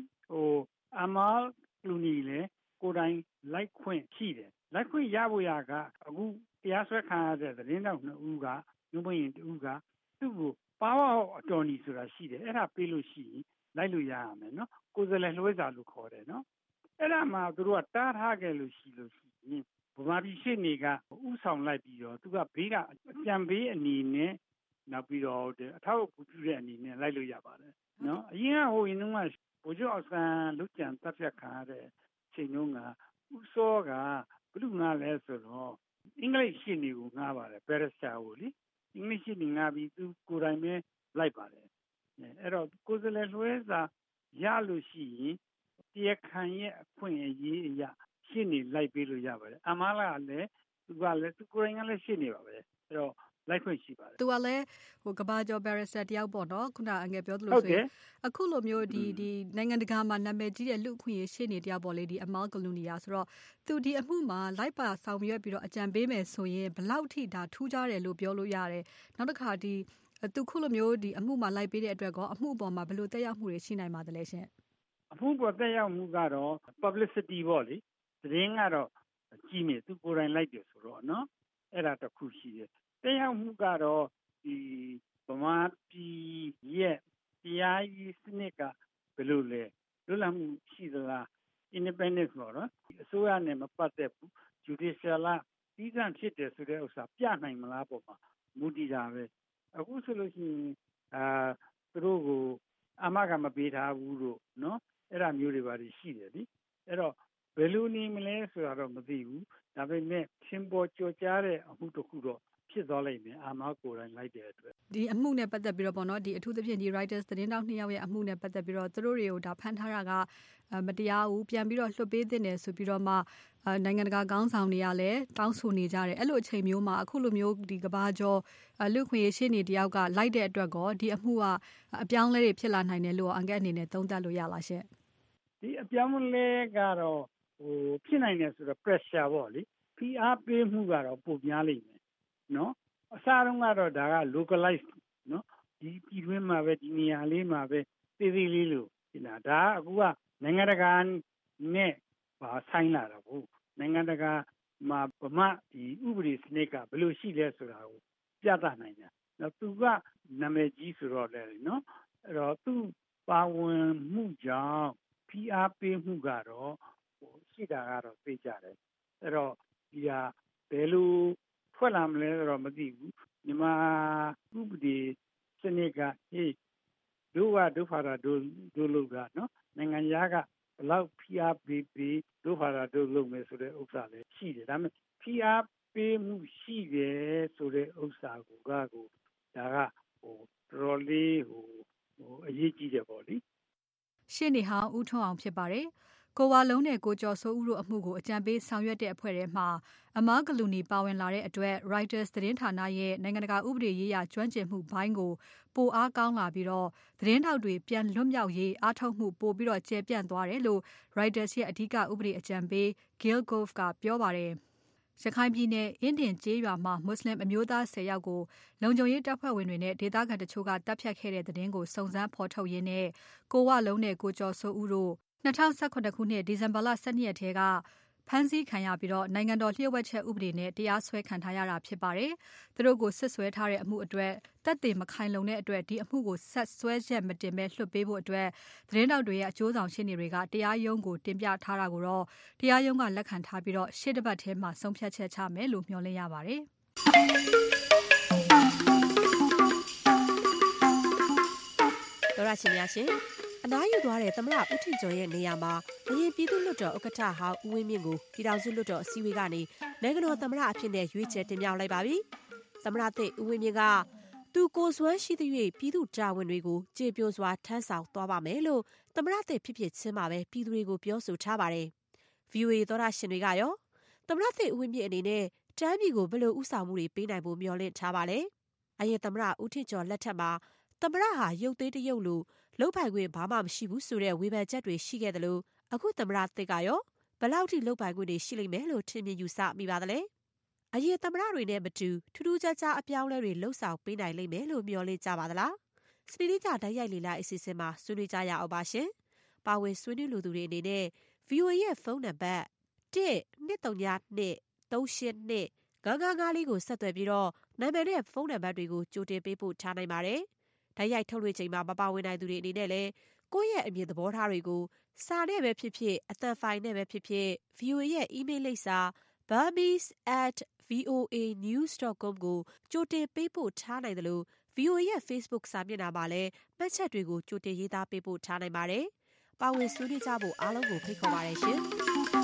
Amal Clooney လည်းကိုယ်တိုင်လိုက်ခွင့်ရှိတယ်။လိုက်ခွင့်ရဖို့ရကအခုတရားစွဲခံရတဲ့သတင်းတောက်2ဦးကညမရင်2ဦးကသူ့ကို power of attorney ဆိုတာရှိတယ်။အဲ့ဒါပေးလို့ရှိရင်လိုက်လို့ရရမယ်နော်။ကိုယ်စားလှယ်လွှဲစာလို့ခေါ်တယ်နော်။အဲ့ဒါမှသူတို့ကတားထားခဲ့လို့ရှိရင်ဗမာပြည်ရှေ့နေကဥဆောင်လိုက်ပြီးတော့သူကဘေးကအကြံပေးအနေနဲ့နောက်ပြီးတော့အထောက်အကူပြုတဲ့အနေနဲ့လိုက်လို့ရပါတယ်နော်။အရင်ကဟိုရင်တော့ဗိုလ်ချုပ်အောင်ဆန်းလုကြံတပ်ဖြတ်ခံရတဲ့ချိန်တုန်းကဥစောကဘလူငါလဲဆိုတော့အင်္ဂလိပ်ရှေ့နေကိုငှားပါတယ် barrister ကိုလေအင်္ဂလိပ်ရှေ့နေငှားပြီးသူကိုယ်တိုင်ပဲလိုက်ပါတယ်အဲ့တော့ကိုယ်စားလှယ်လွှဲစာရလို့ရှိရင်တရားခံရဲ့အခွင့်အရေးအရရှေ့နေလိုက်ပေးလို့ရပါတယ်အမားလာလည်းသူကလည်းသူကိုယ်တိုင်ကလည်းရှေ့နေပါပဲအဲ့တော့လိုက်ခွင့်ရှိပါတယ်သူကလည်းကဘာကျော် barrister တယောက်ပေါ့နော်ခုနအငယ်ပြောသလိုဆိုရင်အခုလိုမျိုးဒီနိုင်ငံတကာမှာနာမည်ကြီးတဲ့လူအခွင့်အရေးရှေ့နေတယောက်ပေါ့လေဒီ Amal Clooney ဆိုတော့သူဒီအမှုမှာလိုက်ပါဆောင်ရွက်ပြီးတော့အကြံပေးမယ်ဆိုရင်ဘယ်လောက်ထိဒါထူးခြားတယ်လို့ပြောလို့ရတယ်နောက်တစ်ခါဒီသူခုလိုမျိုးဒီအမှုမှာလိုက်ပေးတဲ့အတွက်ကောအမှုအပေါ်မှာဘယ်လိုသက်ရောက်မှုတွေရှိနိုင်ပါသလဲရှင်အမှုပေါ်သက်ရောက်မှုကတော့ publicity ပေါ့လေသတင်းကတော့ကြီးနေသူကိုယ်တိုင်လိုက်တယ်ဆိုတော့နော်အဲ့ဒါတစ်ခုရှိတယ်သက်ရောက်မှုကတော့ဒီဗမာပြည်ရဲ့တရားရေးစနစ်ကဘယ်လိုလဲလွတ်လပ်မှုရှိသလား independence ပေါ့နော်အစိုးရနဲ့မပတ်သက်ဘူး judicial ပြီးသားဖြစ်တယ်ဆိုတဲ့ဥစ္စာပြနိုင်မလားပေါ့မှာမူတည်တာပဲအခုဆိုလို့ရှိရင်သူတို့ကိုအမကမပေးထားဘူးလို့နော်အဲ့ဒါမျိုးတွေပါရှိတယ်လीအဲ့တော့ဘယ်လိုနေမလဲဆိုတာတော့မသိဘူးဒါပေမဲ့ရှင်ပေါ်ကြော်ကြားတဲ့အမှုတစ်ခုတော့ဖြစ်သွားလိမ့်မယ်အာမကိုယ်တိုင်လိုက်တဲ့အတွက်ဒီအမှုနဲ့ပတ်သက်ပြီးတော့ပေါ့နော်ဒီအထူးသဖြင့်ဒီ Reuters သတင်းတောက်2ယောက်ရဲ့အမှုနဲ့ပတ်သက်ပြီးတော့သူတို့တွေကိုဒါဖမ်းထားတာကမတရားဘူးပြန်ပြီးတော့လွှတ်ပေးသင့်တယ်ဆိုပြီးတော့မှနိုင်ငံတကာခေါင်းဆောင်တွေကလည်းတောင်းဆိုနေကြတယ်အဲ့လိုအချိန်မျိုးမှာအခုလိုမျိုးဒီကဘာကျော်လူခွင့်ရေးရှေ့နေတယောက်ကလိုက်တဲ့အတွက်ကောဒီအမှုကအပြောင်းလဲတွေဖြစ်လာနိုင်တယ်လို့အန်ကဲအနေနဲ့သုံးသပ်လို့ရလားရှင့်ဒီအပြောင်းလဲကတော့ဖြစ်နိုင်တယ်ဆိုတော့ pressure ပေါ့လေဖိအားပေးမှုကတော့ပိုများလိမ့်မယ်နော်အစားတုန်းကတော့ဒါက localize နော်ဒီပြည်တွင်းမှာပဲဒီနေရာလေးမှာပဲသေးသေးလေးလို့ဒီလားဒါအခုကနိုင်ငံတကာနဲ့ဆိုင်လာတာဘူးနိုင်ငံတကာမှာဗမာဒီဥပဒေစနစ်ကဘယ်လိုရှိလဲဆိုတာကိုပြသနိုင်တယ်နော်သူကနာမည်ကြီးဆိုတော့လေနော်အဲ့တော့သူပါဝင်မှုကြောင့်ဖိအားပေးမှုကတော့ရှိတာကတော့သိကြတယ်အဲ့တော့ဒီဟာဘယ်လိုထွက်လာမလဲတော့မသိဘူးမြန်မာဥပဒေစနစ်ကဒုဖာရာဒိုလုပ်တာနော်နိုင်ငံသားကဘယ်လောက်ဖိအားပေးဒုဖာရာဒိုလုပ်မယ်ဆိုတဲ့ဥစ္စာလည်းရှိတယ်ဒါပေမဲ့ဖိအားပေးမှုရှိတယ်ဆိုတဲ့ဥစ္စာကိုဒါကတော်လေးအရေးကြီးတယ်ပေါ့လေရှင်းနေဟောင်းဦးထွန်းအောင်ဖြစ်ပါတယ်ကိုဝါလုံးနဲ့ကိုကျော်စိုးဦးတို့အမှုကိုအကြံပေးဆောင်ရွက်တဲ့အဖွဲ့ထဲမှာAmal Clooneyပါဝင်လာတဲ့အတွက် Reuters သတင်းဌာနရဲ့နိုင်ငံတကာဥပဒေရေးရာကျွမ်းကျင်မှုဘိုင်းကိုပိုအားကောင်းလာပြီးတော့သတင်းထောက်တွေပြန်လွတ်မြောက်ရေးအားထုတ်မှုပိုပြီးတော့ကျယ်ပြန့်သွားတယ်လို့ Reuters ရဲ့အဓိကဥပဒေအကြံပေး Gil Gove ကပြောပါတယ်ရခိုင်ပြည်နယ်အင်းတင်ကျေးရွာမှာမွတ်စလင်အမျိုးသား10ယောက်ကိုလုံခြုံရေးတပ်ဖွဲ့ဝင်တွေနဲ့ဒေသခံတချို့ကတပ်ဖြတ်ခဲ့တဲ့သတင်းကိုစုံစမ်းဖော်ထုတ်ရင်းနဲ့ကိုဝလုံးနဲ့ကိုကျော်စိုးဦးတို့2018ခုနှစ်ဒီဇင်ဘာလ12ရက်ထဲကဖမ်းဆီးခံရပြီးတော့နိုင်ငံတော်လျှို့ဝှက်ချက်ဥပဒေနဲ့တရားစွဲခံထားရတာဖြစ်ပါတယ်။သူတို့ကိုစစ်ဆွဲထားတဲ့အမှုအတွက်သက်သေမခိုင်လုံတဲ့အတွက်ဒီအမှုကိုဆက်စွဲချက်မတင်ဘဲလွှတ်ပေးဖို့အတွက်သတင်းတောက်တွေရဲ့အကျိုးဆောင်ရှင်းနေတွေကတရားရုံးကိုတင်ပြထားတာကိုတော့တရားရုံးကလက်ခံထားပြီးတော့ရှေ့တစ်ပတ်ထဲမှာဆုံးဖြတ်ချက်ချမယ်လို့မျှော်လင့်ရပါတယ်။တော်ရရှင်များရှင်အနားယူသွားတဲ့သမ္မတဦးထင်ကျော်ရဲ့နေရာမှာအရင်ပြည်သူ့လွှတ်တော်ဥက္ကဋ္ဌဟောင်းဦးဝင်းမြင့်ကိုပြည်ထောင်စုလွှတ်တော်အစည်းအဝေးကနေနိုင်ငံတော်သမ္မတအဖြစ်နဲ့ရွေးချယ်တင်မြှောက်လိုက်ပါပြီ။သမ္မတသစ်ဦးဝင်းမြင့်ကသူကိုယ်စွမ်းရှိသရွေ့ပြည်သူ့တာဝန်တွေကိုကျေပြိုစွာထမ်းဆောင်သွားပါမယ်လို့သမ္မတသစ်ဖြစ်ချင်းမှာပဲပြည်သူတွေကိုပြောဆိုထားပါတယ်။ VOA သောတာရှင်တွေကရောသမ္မတသစ်ဦးဝင်းမြင့်အနေနဲ့တမ်းပြည်ကိုဘယ်လိုဥဆောင်မှုတွေပေးနိုင်ဖို့မျှော်လင့်ထားပါလဲ။အရင်သမ္မတဦးထင်ကျော်လက်ထက်မှာသမ္မတဟာရုပ်သေးတရုပ်လိုလုပ်ပိုင်ခွင့်ဘာမှမရှိဘူးဆိုတဲ့ဝေဖန်ချက်တွေရှိခဲ့တယ်လို့အခုသမ္မတသစ်ကရောဘယ်လောက်ထိလုပ်ပိုင်ခွင့်တွေရှိလိမ့်မယ်လို့ထင်မြင်ယူဆမိပါသလဲ။အရင်သမ္မတတွေနဲ့မတူထူးထူးခြားခြားအပြောင်းအလဲတွေလှုပ်ဆောင်ပေးနိုင်လိမ့်မယ်လို့မျှော်လင့်ကြပါသလား။စနေနေ့ကတိုက်ရိုက်လေ့လာအစီအစဉ်မှာဆွေးနွေးကြရအောင်ပါရှင်။ပါဝင်ဆွေးနွေးလူသူတွေအနေနဲ့ VOA ရဲ့ဖုန်းနံပါတ်1-202-382-955ကိုဆက်သွယ်ပြီးတော့နာမည်နဲ့ဖုန်းနံပါတ်တွေကိုကြိုတင်ပေးပို့ထားနိုင်ပါတယ်။တိုက်ရိုက်ထုတ်လွှင့်ချိန်မှာမပါဝင်နိုင်သူတွေအနေနဲ့လည်းကိုယ့်ရဲ့အမြင်သဘောထားတွေကိုစာနဲ့ပဲဖြစ်ဖြစ်အသံဖိုင်နဲ့ပဲဖြစ်ဖြစ် VOA ရဲ့ email လိပ်စာ burmese@voanews.com ကိုကြိုတင်ပေးပို့ထားနိုင်တယ်လို့ VOA ရဲ့ Facebook စာမျက်နှာမှာလည်းမှတ်ချက်တွေကိုကြိုတင်ရေးသားပေးပို့ထားနိုင်ပါတယ်။ပါဝင်ဆွေးနွေးကြဖို့အားလုံးကိုဖိတ်ခေါ်ပါတယ်ရှင်။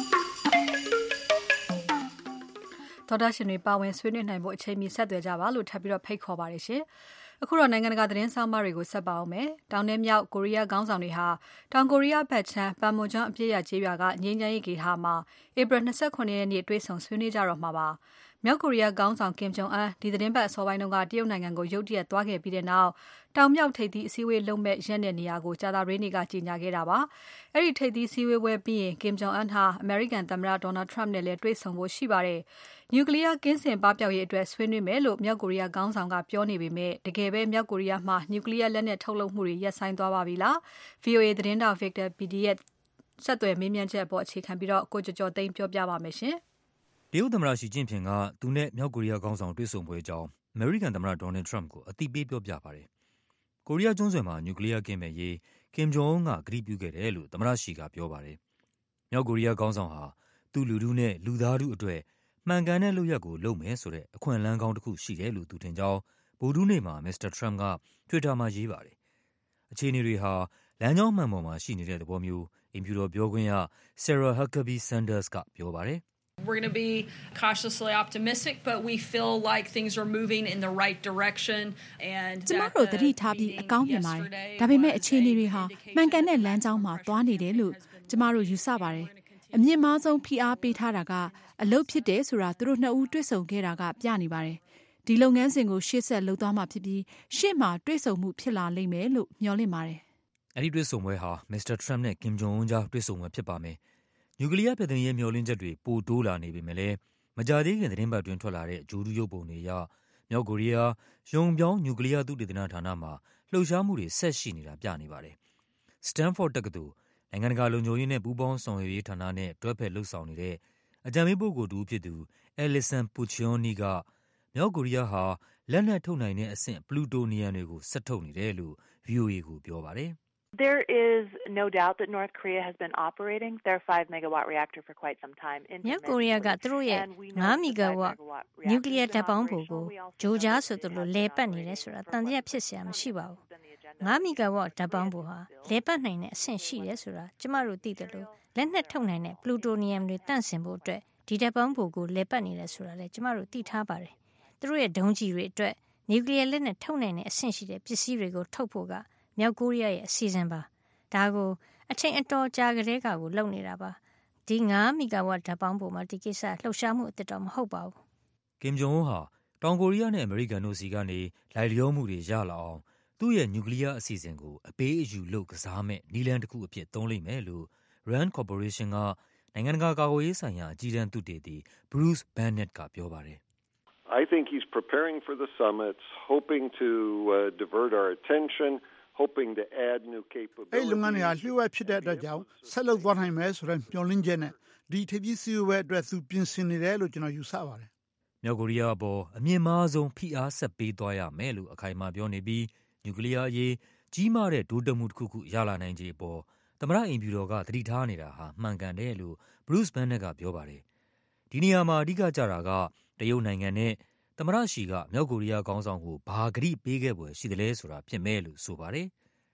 သောတာရှင်တွေပါဝင်ဆွေးနွေးနိုင်ဖို့အချိန်မီဆက်သွယ်ကြပါလို့ထပ်ပြီးတော့ဖိတ်ခေါ်ပါတယ်ရှင်။အခုတော့နိုင်ငံတကာသတင်းဆောင်မတွေကိုဆက်ပါအောင်မယ်။တောင်နဲ့မြောက်ကိုရီးယားခေါင်းဆောင်တွေဟာတောင်ကိုရီးယားဘက်ချမ်းပန်မွန်ကျွန်းအပြည့်ရကျေးရွာကငြိမ်းချမ်းရေးဂေဟာမှာဧပြီ29ရက်နေ့တွေ့ဆုံဆွေးနွေးကြတော့မှာပါ။မြောက်ကိုရီးယားခေါင်းဆောင်ကင်ဂျုံအန်ဒီသတင်းပတ်အစောပိုင်းတုန်းကတရုတ်နိုင်ငံကိုရုတ်တရက်သွားခဲ့ပြီးတဲ့နောက်တောင်မြောက်ထိပ်သီးအစည်းအဝေးလုပ်မဲ့ရက်တဲ့နေရာကိုကြာသပတေးနေ့ကကြေညာခဲ့တာပါ။အဲ့ဒီထိပ်သီးအစည်းအဝေးပွဲပြီးရင်ကင်ဂျုံအန်ဟာအမေရိကန်သမ္မတဒေါ်နယ်ထရမ့်နဲ့လည်းတွေ့ဆုံဖို့ရှိပါတယ်။နျူကလ িয়ার ကင်းစင်ပပျောက်ရေးအတွက်ဆွေးနွေးမယ်လို့မြောက်ကိုရီးယားခေါင်းဆောင်ကပြောနေပေမဲ့တကယ်ပဲမြောက်ကိုရီးယားမှာနျူကလ িয়ার လက်နက်ထုတ်လုပ်မှုတွေရပ်ဆိုင်းသွားပါပြီလား။ VOA သတင်းတောက် Victor PD ရဲ့ဆက်သွယ်မေးမြန်းချက်အပေါ်အခြေခံပြီးတော့ကိုကျော်ကျော်သိန်းပြောပြပါမယ်ရှင်။တရုတ်သမ္မတရှီကျင့်ဖျင်ကသူနဲ့မြောက်ကိုရီးယားခေါင်းဆောင်တွေ့ဆုံပွဲအကြောင်းအမေရိကန်သမ္မတဒေါ်နယ်ထရမ့်ကိုအသိပေးပြောပြပါတယ်။ကိုရီးယားကျွန်းဆွယ်မှာနျူကလ িয়ার ကင်းမဲ့ရေးကင်ဂျုံအွန်းကကတိပြုခဲ့တယ်လို့သမ္မတရှီကပြောပါတယ်။မြောက်ကိုရီးယားခေါင်းဆောင်ဟာသူ့လူထုနဲ့လူသားထုအတွက်မှန်ကန်တဲ့လုပ်ရပ်ကိုလုပ်မယ်ဆိုတဲ့အခွင့်အလမ်းကောင်းတစ်ခုရှိတယ်လို့သူထင်ကြောင်းဗုဒ္ဓဟူးနေ့မှာမစ္စတာထရမ့်က Twitter မှာရေးပါတယ်။အခြေအနေတွေဟာလမ်းကြောင်းမှန်ပေါ်မှာရှိနေတဲ့သဘောမျိုးအိမ်ဖြူတော်ပြောခွင့်ရ Sarah Huckabee Sanders ကပြောပါတယ်။ We're going to be cautiously optimistic, but we feel like things are moving in the right direction. And ကျမတို့သတိထားပြီးအကောင်းမြင်ပါတယ်။ဒါပေမဲ့အခြေအနေတွေဟာမှန်ကန်တဲ့လမ်းကြောင်းမှာသွားနေတယ်လို့ကျမတို့ယူဆပါတယ်။အမြင့်မားဆုံးဖိအားပေးထားတာကအလုပ်ဖြစ်တယ်ဆိုတာသူတို့နှစ်ဦးတွေ့ဆုံခဲ့တာကပြနေပါတယ်။ဒီလုပ်ငန်းစဉ်ကိုရှေ့ဆက်လုပ်သွားမှာဖြစ်ပြီးရှေ့မှာတွေ့ဆုံမှုဖြစ်လာလိမ့်မယ်လို့မျှော်လင့်ပါတယ်။အဲဒီတွေ့ဆုံပွဲဟာမစ္စတာထရမ့်နဲ့ကင်ဂျုံအွန်းကြားတွေ့ဆုံပွဲဖြစ်ပါမယ်။နျူကလ িয়ার ပြည်တွင်းရေးမျှော်လင့်ချက်တွေပိုတိုးလာနေပေမဲ့လည်းမကြာသေးခင်သတင်းပတ်တွင်ထွက်လာတဲ့ဂျိုဒူးရုပ်ပုံတွေအရမြောက်ကိုရီးယားယုံပြောင်းနျူကလ িয়ার သုတေသနဌာနမှာလှုပ်ရှားမှုတွေဆက်ရှိနေတာပြနေပါတယ်။ Stanford တက္ကသိုလ်နိုင်ငံတကာလုံခြုံရေးနဲ့ပူးပေါင်းဆောင်ရွက်ရေးဌာနနဲ့တွဲဖက်လှုပ်ဆောင်နေတဲ့အကြံပေးပုဂ္ဂိုလ်တူဖြစ်သူ Ellison Puccioni ကမြောက်ကိုရီးယားဟာလက်နက်ထုတ်နိုင်တဲ့အဆင့်ပလူတိုနီယမ်တွေကိုဆက်ထုတ်နေတယ်လို့ VOA ကိုပြောပါတယ်။ There is no doubt that North Korea has been operating their 5-megawatt reactor for quite some time. မြောက်ကိုရီးယားကသူတို့ရဲ့5 megawatt နျူကလ িয়ার ဓာတ်ပေါင်းဖိုကိုဂျိုကြားဆိုသလိုလဲပတ်နေတယ်ဆိုတာတန်တရားဖြစ်เสียမရှိပါဘူး5 megawatt ဓာတ်ပေါင်းဖိုဟာလဲပတ်နိုင်တဲ့အဆင့်ရှိတယ်ဆိုတာကျမတို့သိတယ်လို့လက်နက်ထုတ်နိုင်တဲ့ပလူတိုနီယမ်တွေတန့်စင်ဖို့အတွက်ဒီဓာတ်ပေါင်းဖိုကိုလဲပတ်နေတယ်ဆိုတာလည်းကျမတို့သိထားပါတယ်သူတို့ရဲ့ဒုံးကျည်တွေအတွက်နျူကလ িয়ার လက်နက်ထုတ်နိုင်တဲ့အဆင့်ရှိတဲ့ပစ္စည်းတွေကိုထုတ်ဖို့ကမြောက်ကိုရီးယားရဲ့အစီအစဉ်ပါဒါကိုအချိန်အတော်ကြာကလေးကကိုလုပ်နေတာပါဒီ5 megawatt ဓာတ်ပေါင်းဖိုမှာဒီကိစ္စလှုပ်ရှားမှုအစ်တော်မဟုတ်ပါဘူးကင်ဂျုံအွန်းဟာတောင်ကိုရီးယားနဲ့အမေရိကန်တို့စီကနေလိုက်လျောမှုတွေရလာအောင်သူ့ရဲ့နျူကလ িয়ার အစီအစဉ်ကိုအပေးအယူလုပ်ကစားမဲ့နည်းလမ်းတစ်ခုအဖြစ်သုံးလိမ့်မယ်လို့ Rand Corporation ကနိုင်ငံတကာကာကွယ်ရေးဆိုင်ရာအကြီးတန်းသုတေသီ Bruce Bennett ကပြောပါတယ် I think he's preparing for the summits, hoping to divert our attention, hoping to add new capabilities. အဲ့လုပ်ငန်းတွေဟာလျှို့ဝှက်ဖြစ်တဲ့အတွက်ကြောင့်ဆက်လုပ်သွားနိုင်မယ်ဆိုတဲ့မျှော်လင့်ချက်နဲ့ဒီထိပ်သီးစည်းဝေးပွဲအတွက်သူပြင်ဆင်နေတယ်လို့ကျွန်တော်ယူဆပါတယ်။မြောက်ကိုရီးယားအပေါ်အမြင့်မားဆုံးဖိအားဆက်ပေးသွားရမယ်လို့အခိုင်အမာပြောနေပြီးနျူကလ িয়ার အရေးကြီးမားတဲ့တိုးတက်မှုတစ်ခုခုရလာနိုင်ခြေအပေါ်သမ္မတအိမ်ဖြူတော်ကသတိထားနေတာဟာမှန်ကန်တယ်လို့ Bruce Bennett ကပြောပါတယ်။ဒီနေရာမှာအဓိကကျတာကတရုတ်နိုင်ငံနဲ့သမ္မတရှီကမြောက်ကိုရီးယားခေါင်းဆောင်ကိုဘာကတိပေးခဲ့ပွဲရှိသလဲဆိုတာဖြစ်မယ်လို့ဆိုပါတယ်။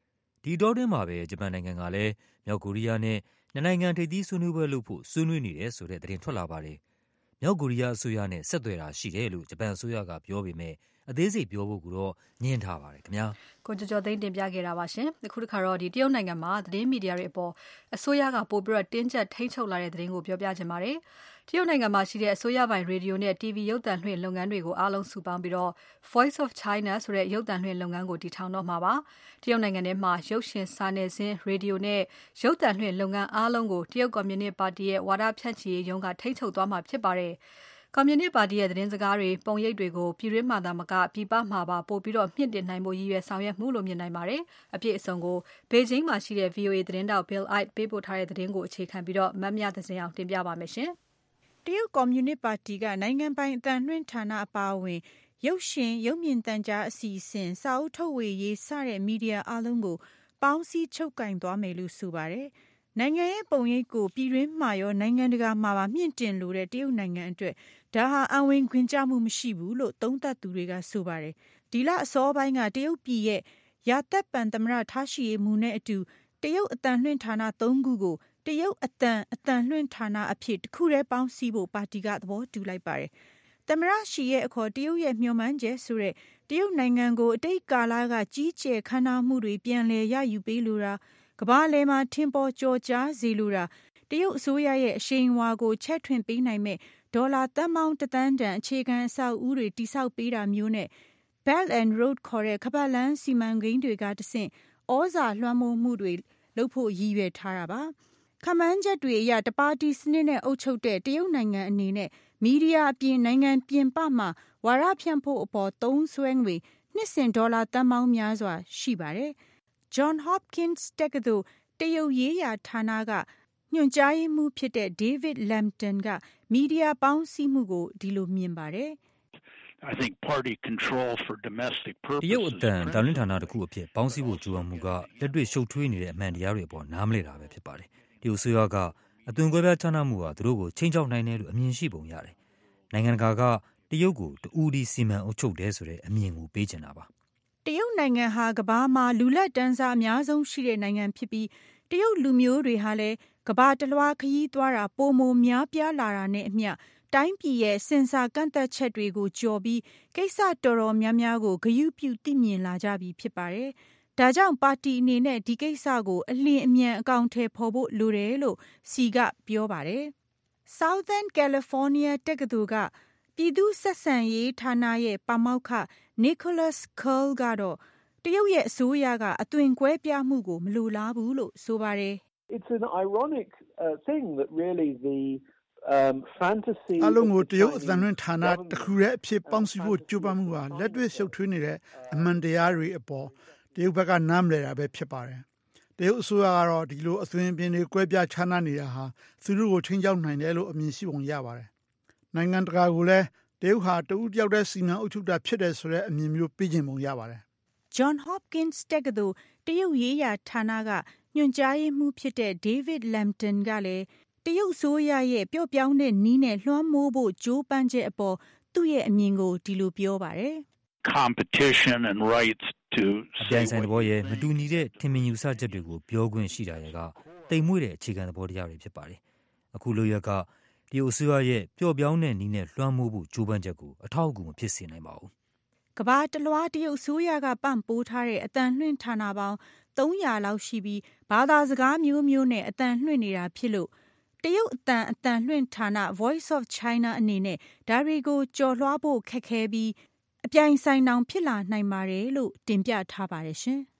ဒီတောတွင်းမှာပဲဂျပန်နိုင်ငံကလည်းမြောက်ကိုရီးယားနဲ့နှစ်နိုင်ငံထိပ်သီးဆွေးနွေးပွဲလုပ်ဖို့ဆွေးနွေးနေတယ်ဆိုတဲ့သတင်းထွက်လာပါတယ်။မြောက်ကိုရီးယားအစိုးရနဲ့ဆက်သွယ်တာရှိတယ်လို့ဂျပန်အစိုးရကပြောပေမဲ့အသေးစိတ်ပြောဖို့ကတော့ညှင်းထားပါတယ်ခင်ဗျာ။ကိုကျော်သိန်းတင်ပြခဲ့တာပါရှင်။အခုတစ်ခါတော့တရုတ်နိုင်ငံမှာသတင်းမီဒီယာတွေအပေါ်အစိုးရကပိုပြီးတော့တင်းကျပ်ထိန်းချုပ်လာတဲ့သတင်းကိုပြောပြချင်ပါတယ်။တရုတ်နိုင်ငံမှာရှိတဲ့အစိုးရပိုင်ရေဒီယိုနဲ့ TV ရုပ်သံလွှင့်လုပ်ငန်းတွေကိုအားလုံးစုပေါင်းပြီးတော့ Voice of China ဆိုတဲ့ရုပ်သံလွှင့်လုပ်ငန်းကိုတည်ထောင်တော့မှာပါ။တရုတ်နိုင်ငံထဲမှာရုပ်ရှင်စာနယ်ဇင်းရေဒီယိုနဲ့ရုပ်သံလွှင့်လုပ်ငန်းအားလုံးကိုတရုတ်ကွန်မြူနစ်ပါတီရဲ့ဝါဒဖြန့်ချီရေးရုံးကထိန်းချုပ်သွားမှာဖြစ်ပါတယ်။ကွန်မြူနစ်ပါတီရဲ့သတင်းစကားတွေပုံရိပ်တွေကိုပြည်တွင်းမှာသာမကပြည်ပမှာပါပို့ပြီးတော့မြင့်တင်နိုင်ဖို့ရည်ရွယ်ဆောင်ရွက်မှုလို့မြင်နိုင်ပါတယ်။အပြည့်အစုံကိုဘေဂျင်းမှာရှိတဲ့ VOA သတင်းတောက် Bill Ide ပေးပို့ထားတဲ့သတင်းကိုအခြေခံပြီးတော့မမြသစင်အောင်တင်ပြပါမယ်ရှင်။တရုတ်ကွန်မြူနစ်ပါတီကနိုင်ငံပိုင်အသံလွှင့်ဌာနအပါအဝင်ရုပ်ရှင်ရုပ်မြင်သံကြားအစီအစဉ်စာအုပ်ထုတ်ဝေရေးစတဲ့မီဒီယာအလုံးကိုပေါင်းစည်းချုပ်ကင်သွားမယ်လို့ဆိုပါတယ်။နိုင်ငံရဲ့ပုံရိပ်ကိုပြည်တွင်းမှာရောနိုင်ငံတကာမှာပါမြင့်တင်လိုတဲ့တရုတ်နိုင်ငံအတွက်ဒါဟာအဝင်ခွင့်ကြမှုမရှိဘူးလို့သုံးသပ်သူတွေကဆိုပါတယ်။ဒီလအစောပိုင်းကတရုတ်ပြည်ရဲ့ရာသက်ပန်သမ္မတထားရှိရေးမူနဲ့အတူတရုတ်အသံလွှင့်ဌာန၃ခုကိုတရုတ်အသံလွှင့်ဌာနအဖြစ်တစ်ခုတည်းပေါင်းစည်းဖို့ပါတီကသဘောတူလိုက်ပါတယ်။သမ္မတရှီရဲ့အခေါ်တရုတ်ရဲ့မျှော်မှန်းချက်ဆိုတဲ့တရုတ်နိုင်ငံကိုအတိတ်ကာလကကြီးကျယ်ခမ်းနားမှုတွေပြန်လည်ရယူပေးလိုတာကမ္ဘာလယ်မှာထင်ပေါ်ကျော်ကြားစေလိုတာတရုတ်အစိုးရရဲ့အရှိန်အဝါကိုချက်ထွင်ပေးနိုင်မဲ့ဒေါ်လာသန်းပေါင်း1 သန်းတန်အခြေခံအဆောက်အဦတွေတိဆောက်ပေးတာမျိုးနဲ့ Belt and Road ခေါ်တဲ့ခါးပတ်လမ်းစီမံကိန်းတွေကတဆင့်ဩဇာလွှမ်းမိုးမှုတွေလုပ်ဖို့ရည်ရွယ်ထားတာပါ။ခန့်မှန်းချက်တွေအရတပါတီစနစ်နဲ့အုပ်ချုပ်တဲ့တရုတ်နိုင်ငံအနေနဲ့မီဒီယာအပြင်နိုင်ငံပြင်ပမှာဝါဒဖြန့်ဖို့အပေါ်သုံးစွဲငွေနှစ်စဉ်ဒေါ်လာသန်းပေါင်းများစွာရှိပါတယ်။ John Hopkins တက္ကသိုလ်တရုတ်ရေးရာဌာနကညွှန်ကြားရေးမှူးဖြစ်တဲ့ David Lampton ကမီဒီယာပေါင်းစည်းမှုကိုဒီလိုမြင်ပါတယ်။ I think party control for domestic purposes တရုတ်အသံလွှင့်ဌာနတစ်ခုအဖြစ်ပေါင်းစည်းဖို့ကြိုးပမ်းမှုကလက်တွေ့ရှုပ်ထွေးနေတဲ့အမှန်တရားတွေအပေါ်နားမလည်တာပဲဖြစ်ပါတယ်။တရုတ်ဆိုရကအသွင်ကွဲပြားခြားနားမှုဟာသူတို့ကိုချိန်ချောက်နိုင်တယ်လို့အမြင်ရှိပုံရတယ်။နိုင်ငံတကာကတရုတ်ကိုတူဒီစီမံအုပ်ချုပ်တယ်ဆိုတဲ့အမြင်ကိုပေးချင်တာပါ။တရုတ်နိုင်ငံဟာကမ္ဘာမှာလူလက်တန်းစားအများဆုံးရှိတဲ့နိုင်ငံဖြစ်ပြီးတရုတ်လူမျိုးတွေဟာလည်းကမ္ဘာတလွှားခရီးသွားတာပိုမိုများပြားလာတာနဲ့အမျှတိုင်းပြည်ရဲ့စင်ဆာကန့်သက်ချက်တွေကိုကျော်ပြီးကိစ္စတော်တော်များများကိုဂရုပြုသိမြင်လာကြပြီဖြစ်ပါတယ်။ဒါကြောင့်ပါတီအနေနဲ့ဒီကိစ္စကိုအလျင်အမြန်အကောင်အထည်ဖော်ဖို့လိုတယ်လို့စီကပြောပါတယ်။ Southern California တက္ကသိုလ်ကပြည်သူ့ဆက်ဆံရေးဌာနရဲ့ပါမောက္ခ Nicholas Curl ကတော့တရုတ်ရဲ့အစိုးရကအသွင်ကွဲပြားမှုကိုမလိုလားဘူးလို့ဆိုပါတယ်။ It's an ironic thing that really the fantasy အလုံးကိုတရုတ်အသံလွှင့်ဌာနတစ်ခုရဲ့အဖြစ်ပေါင်းစည်းဖို့ကြိုးပမ်းမှုဟာလက်တွေ့ရှုပ်ထွေးနေတဲ့အမှန်တရားတွေအပေါ်တရုတ်ဘက်ကနားမလည်တာပဲဖြစ်ပါတယ်။တရုတ်အစိုးရကတော့ဒီလိုအသွင်အပြင်တွေကွဲပြားခြားနားနေတာဟာသူတို့ကိုချိန်ချောက်နိုင်တယ်လို့အမြင်ရှိပုံရပါတယ်။နိုင်ငံတကာကိုလည်းတရုတ်ဟာတဦးတယောက်တည်းစီမံအုပ်ချုပ်တာဖြစ်တယ်ဆိုတဲ့အမြင်မျိုးပေးခြင်းပုံရပါတယ်။ John Hopkins တက္ကသိုလ်တရုတ်ရေးရာဌာနကညွှန်ကြားရေးမှူးဖြစ်တဲ့ David Lampton ကလည်းတရုတ်ဆိုရရဲ့ပျော့ပြောင်းတဲ့နီးနဲ့လွှမ်းမိုးဖို့ကြိုးပမ်းချက်အပေါ်သူ့ရဲ့အမြင်ကိုဒီလိုပြောပါတယ်။ Competition and rights to အပြိုင်ဆိုင်သဘောရဲ့မတူညီတဲ့ထင်မြင်ယူဆချက်တွေကိုပြောခွင့်ရှိတာရဲ့ကတိမ်မွေ့တဲ့အခြေခံသဘောတရားတွေဖြစ်ပါတယ်။အခုလိုရကတရုတ်အစိုးရရဲ့ပျော့ပြောင်းတဲ့နီးနဲ့လွှမ်းမိုးဖို့ကြိုးပမ်းချက်ကိုအထောက်အကူမဖြစ်စေနိုင်ပါဘူး။ကမ္ဘာတလွှားတရုတ်ဆိုရကပံ့ပိုးထားတဲ့အသံလွှင့်ဌာနပေါင်း300လောက်ရှိပြီးဘာသာစကားမျိုးမျိုးနဲ့အသံလွှင့်နေတာဖြစ်လို့တရုတ်အသံလွှင့်ဌာန Voice of China အနေနဲ့ဒါတွေကိုကျော်လွှားဖို့ခက်ခဲပြီးအပြိုင်ဆိုင်တောင်ဖြစ်လာနိုင်ပါတယ်လို့တင်ပြထားပါတယ်ရှင်။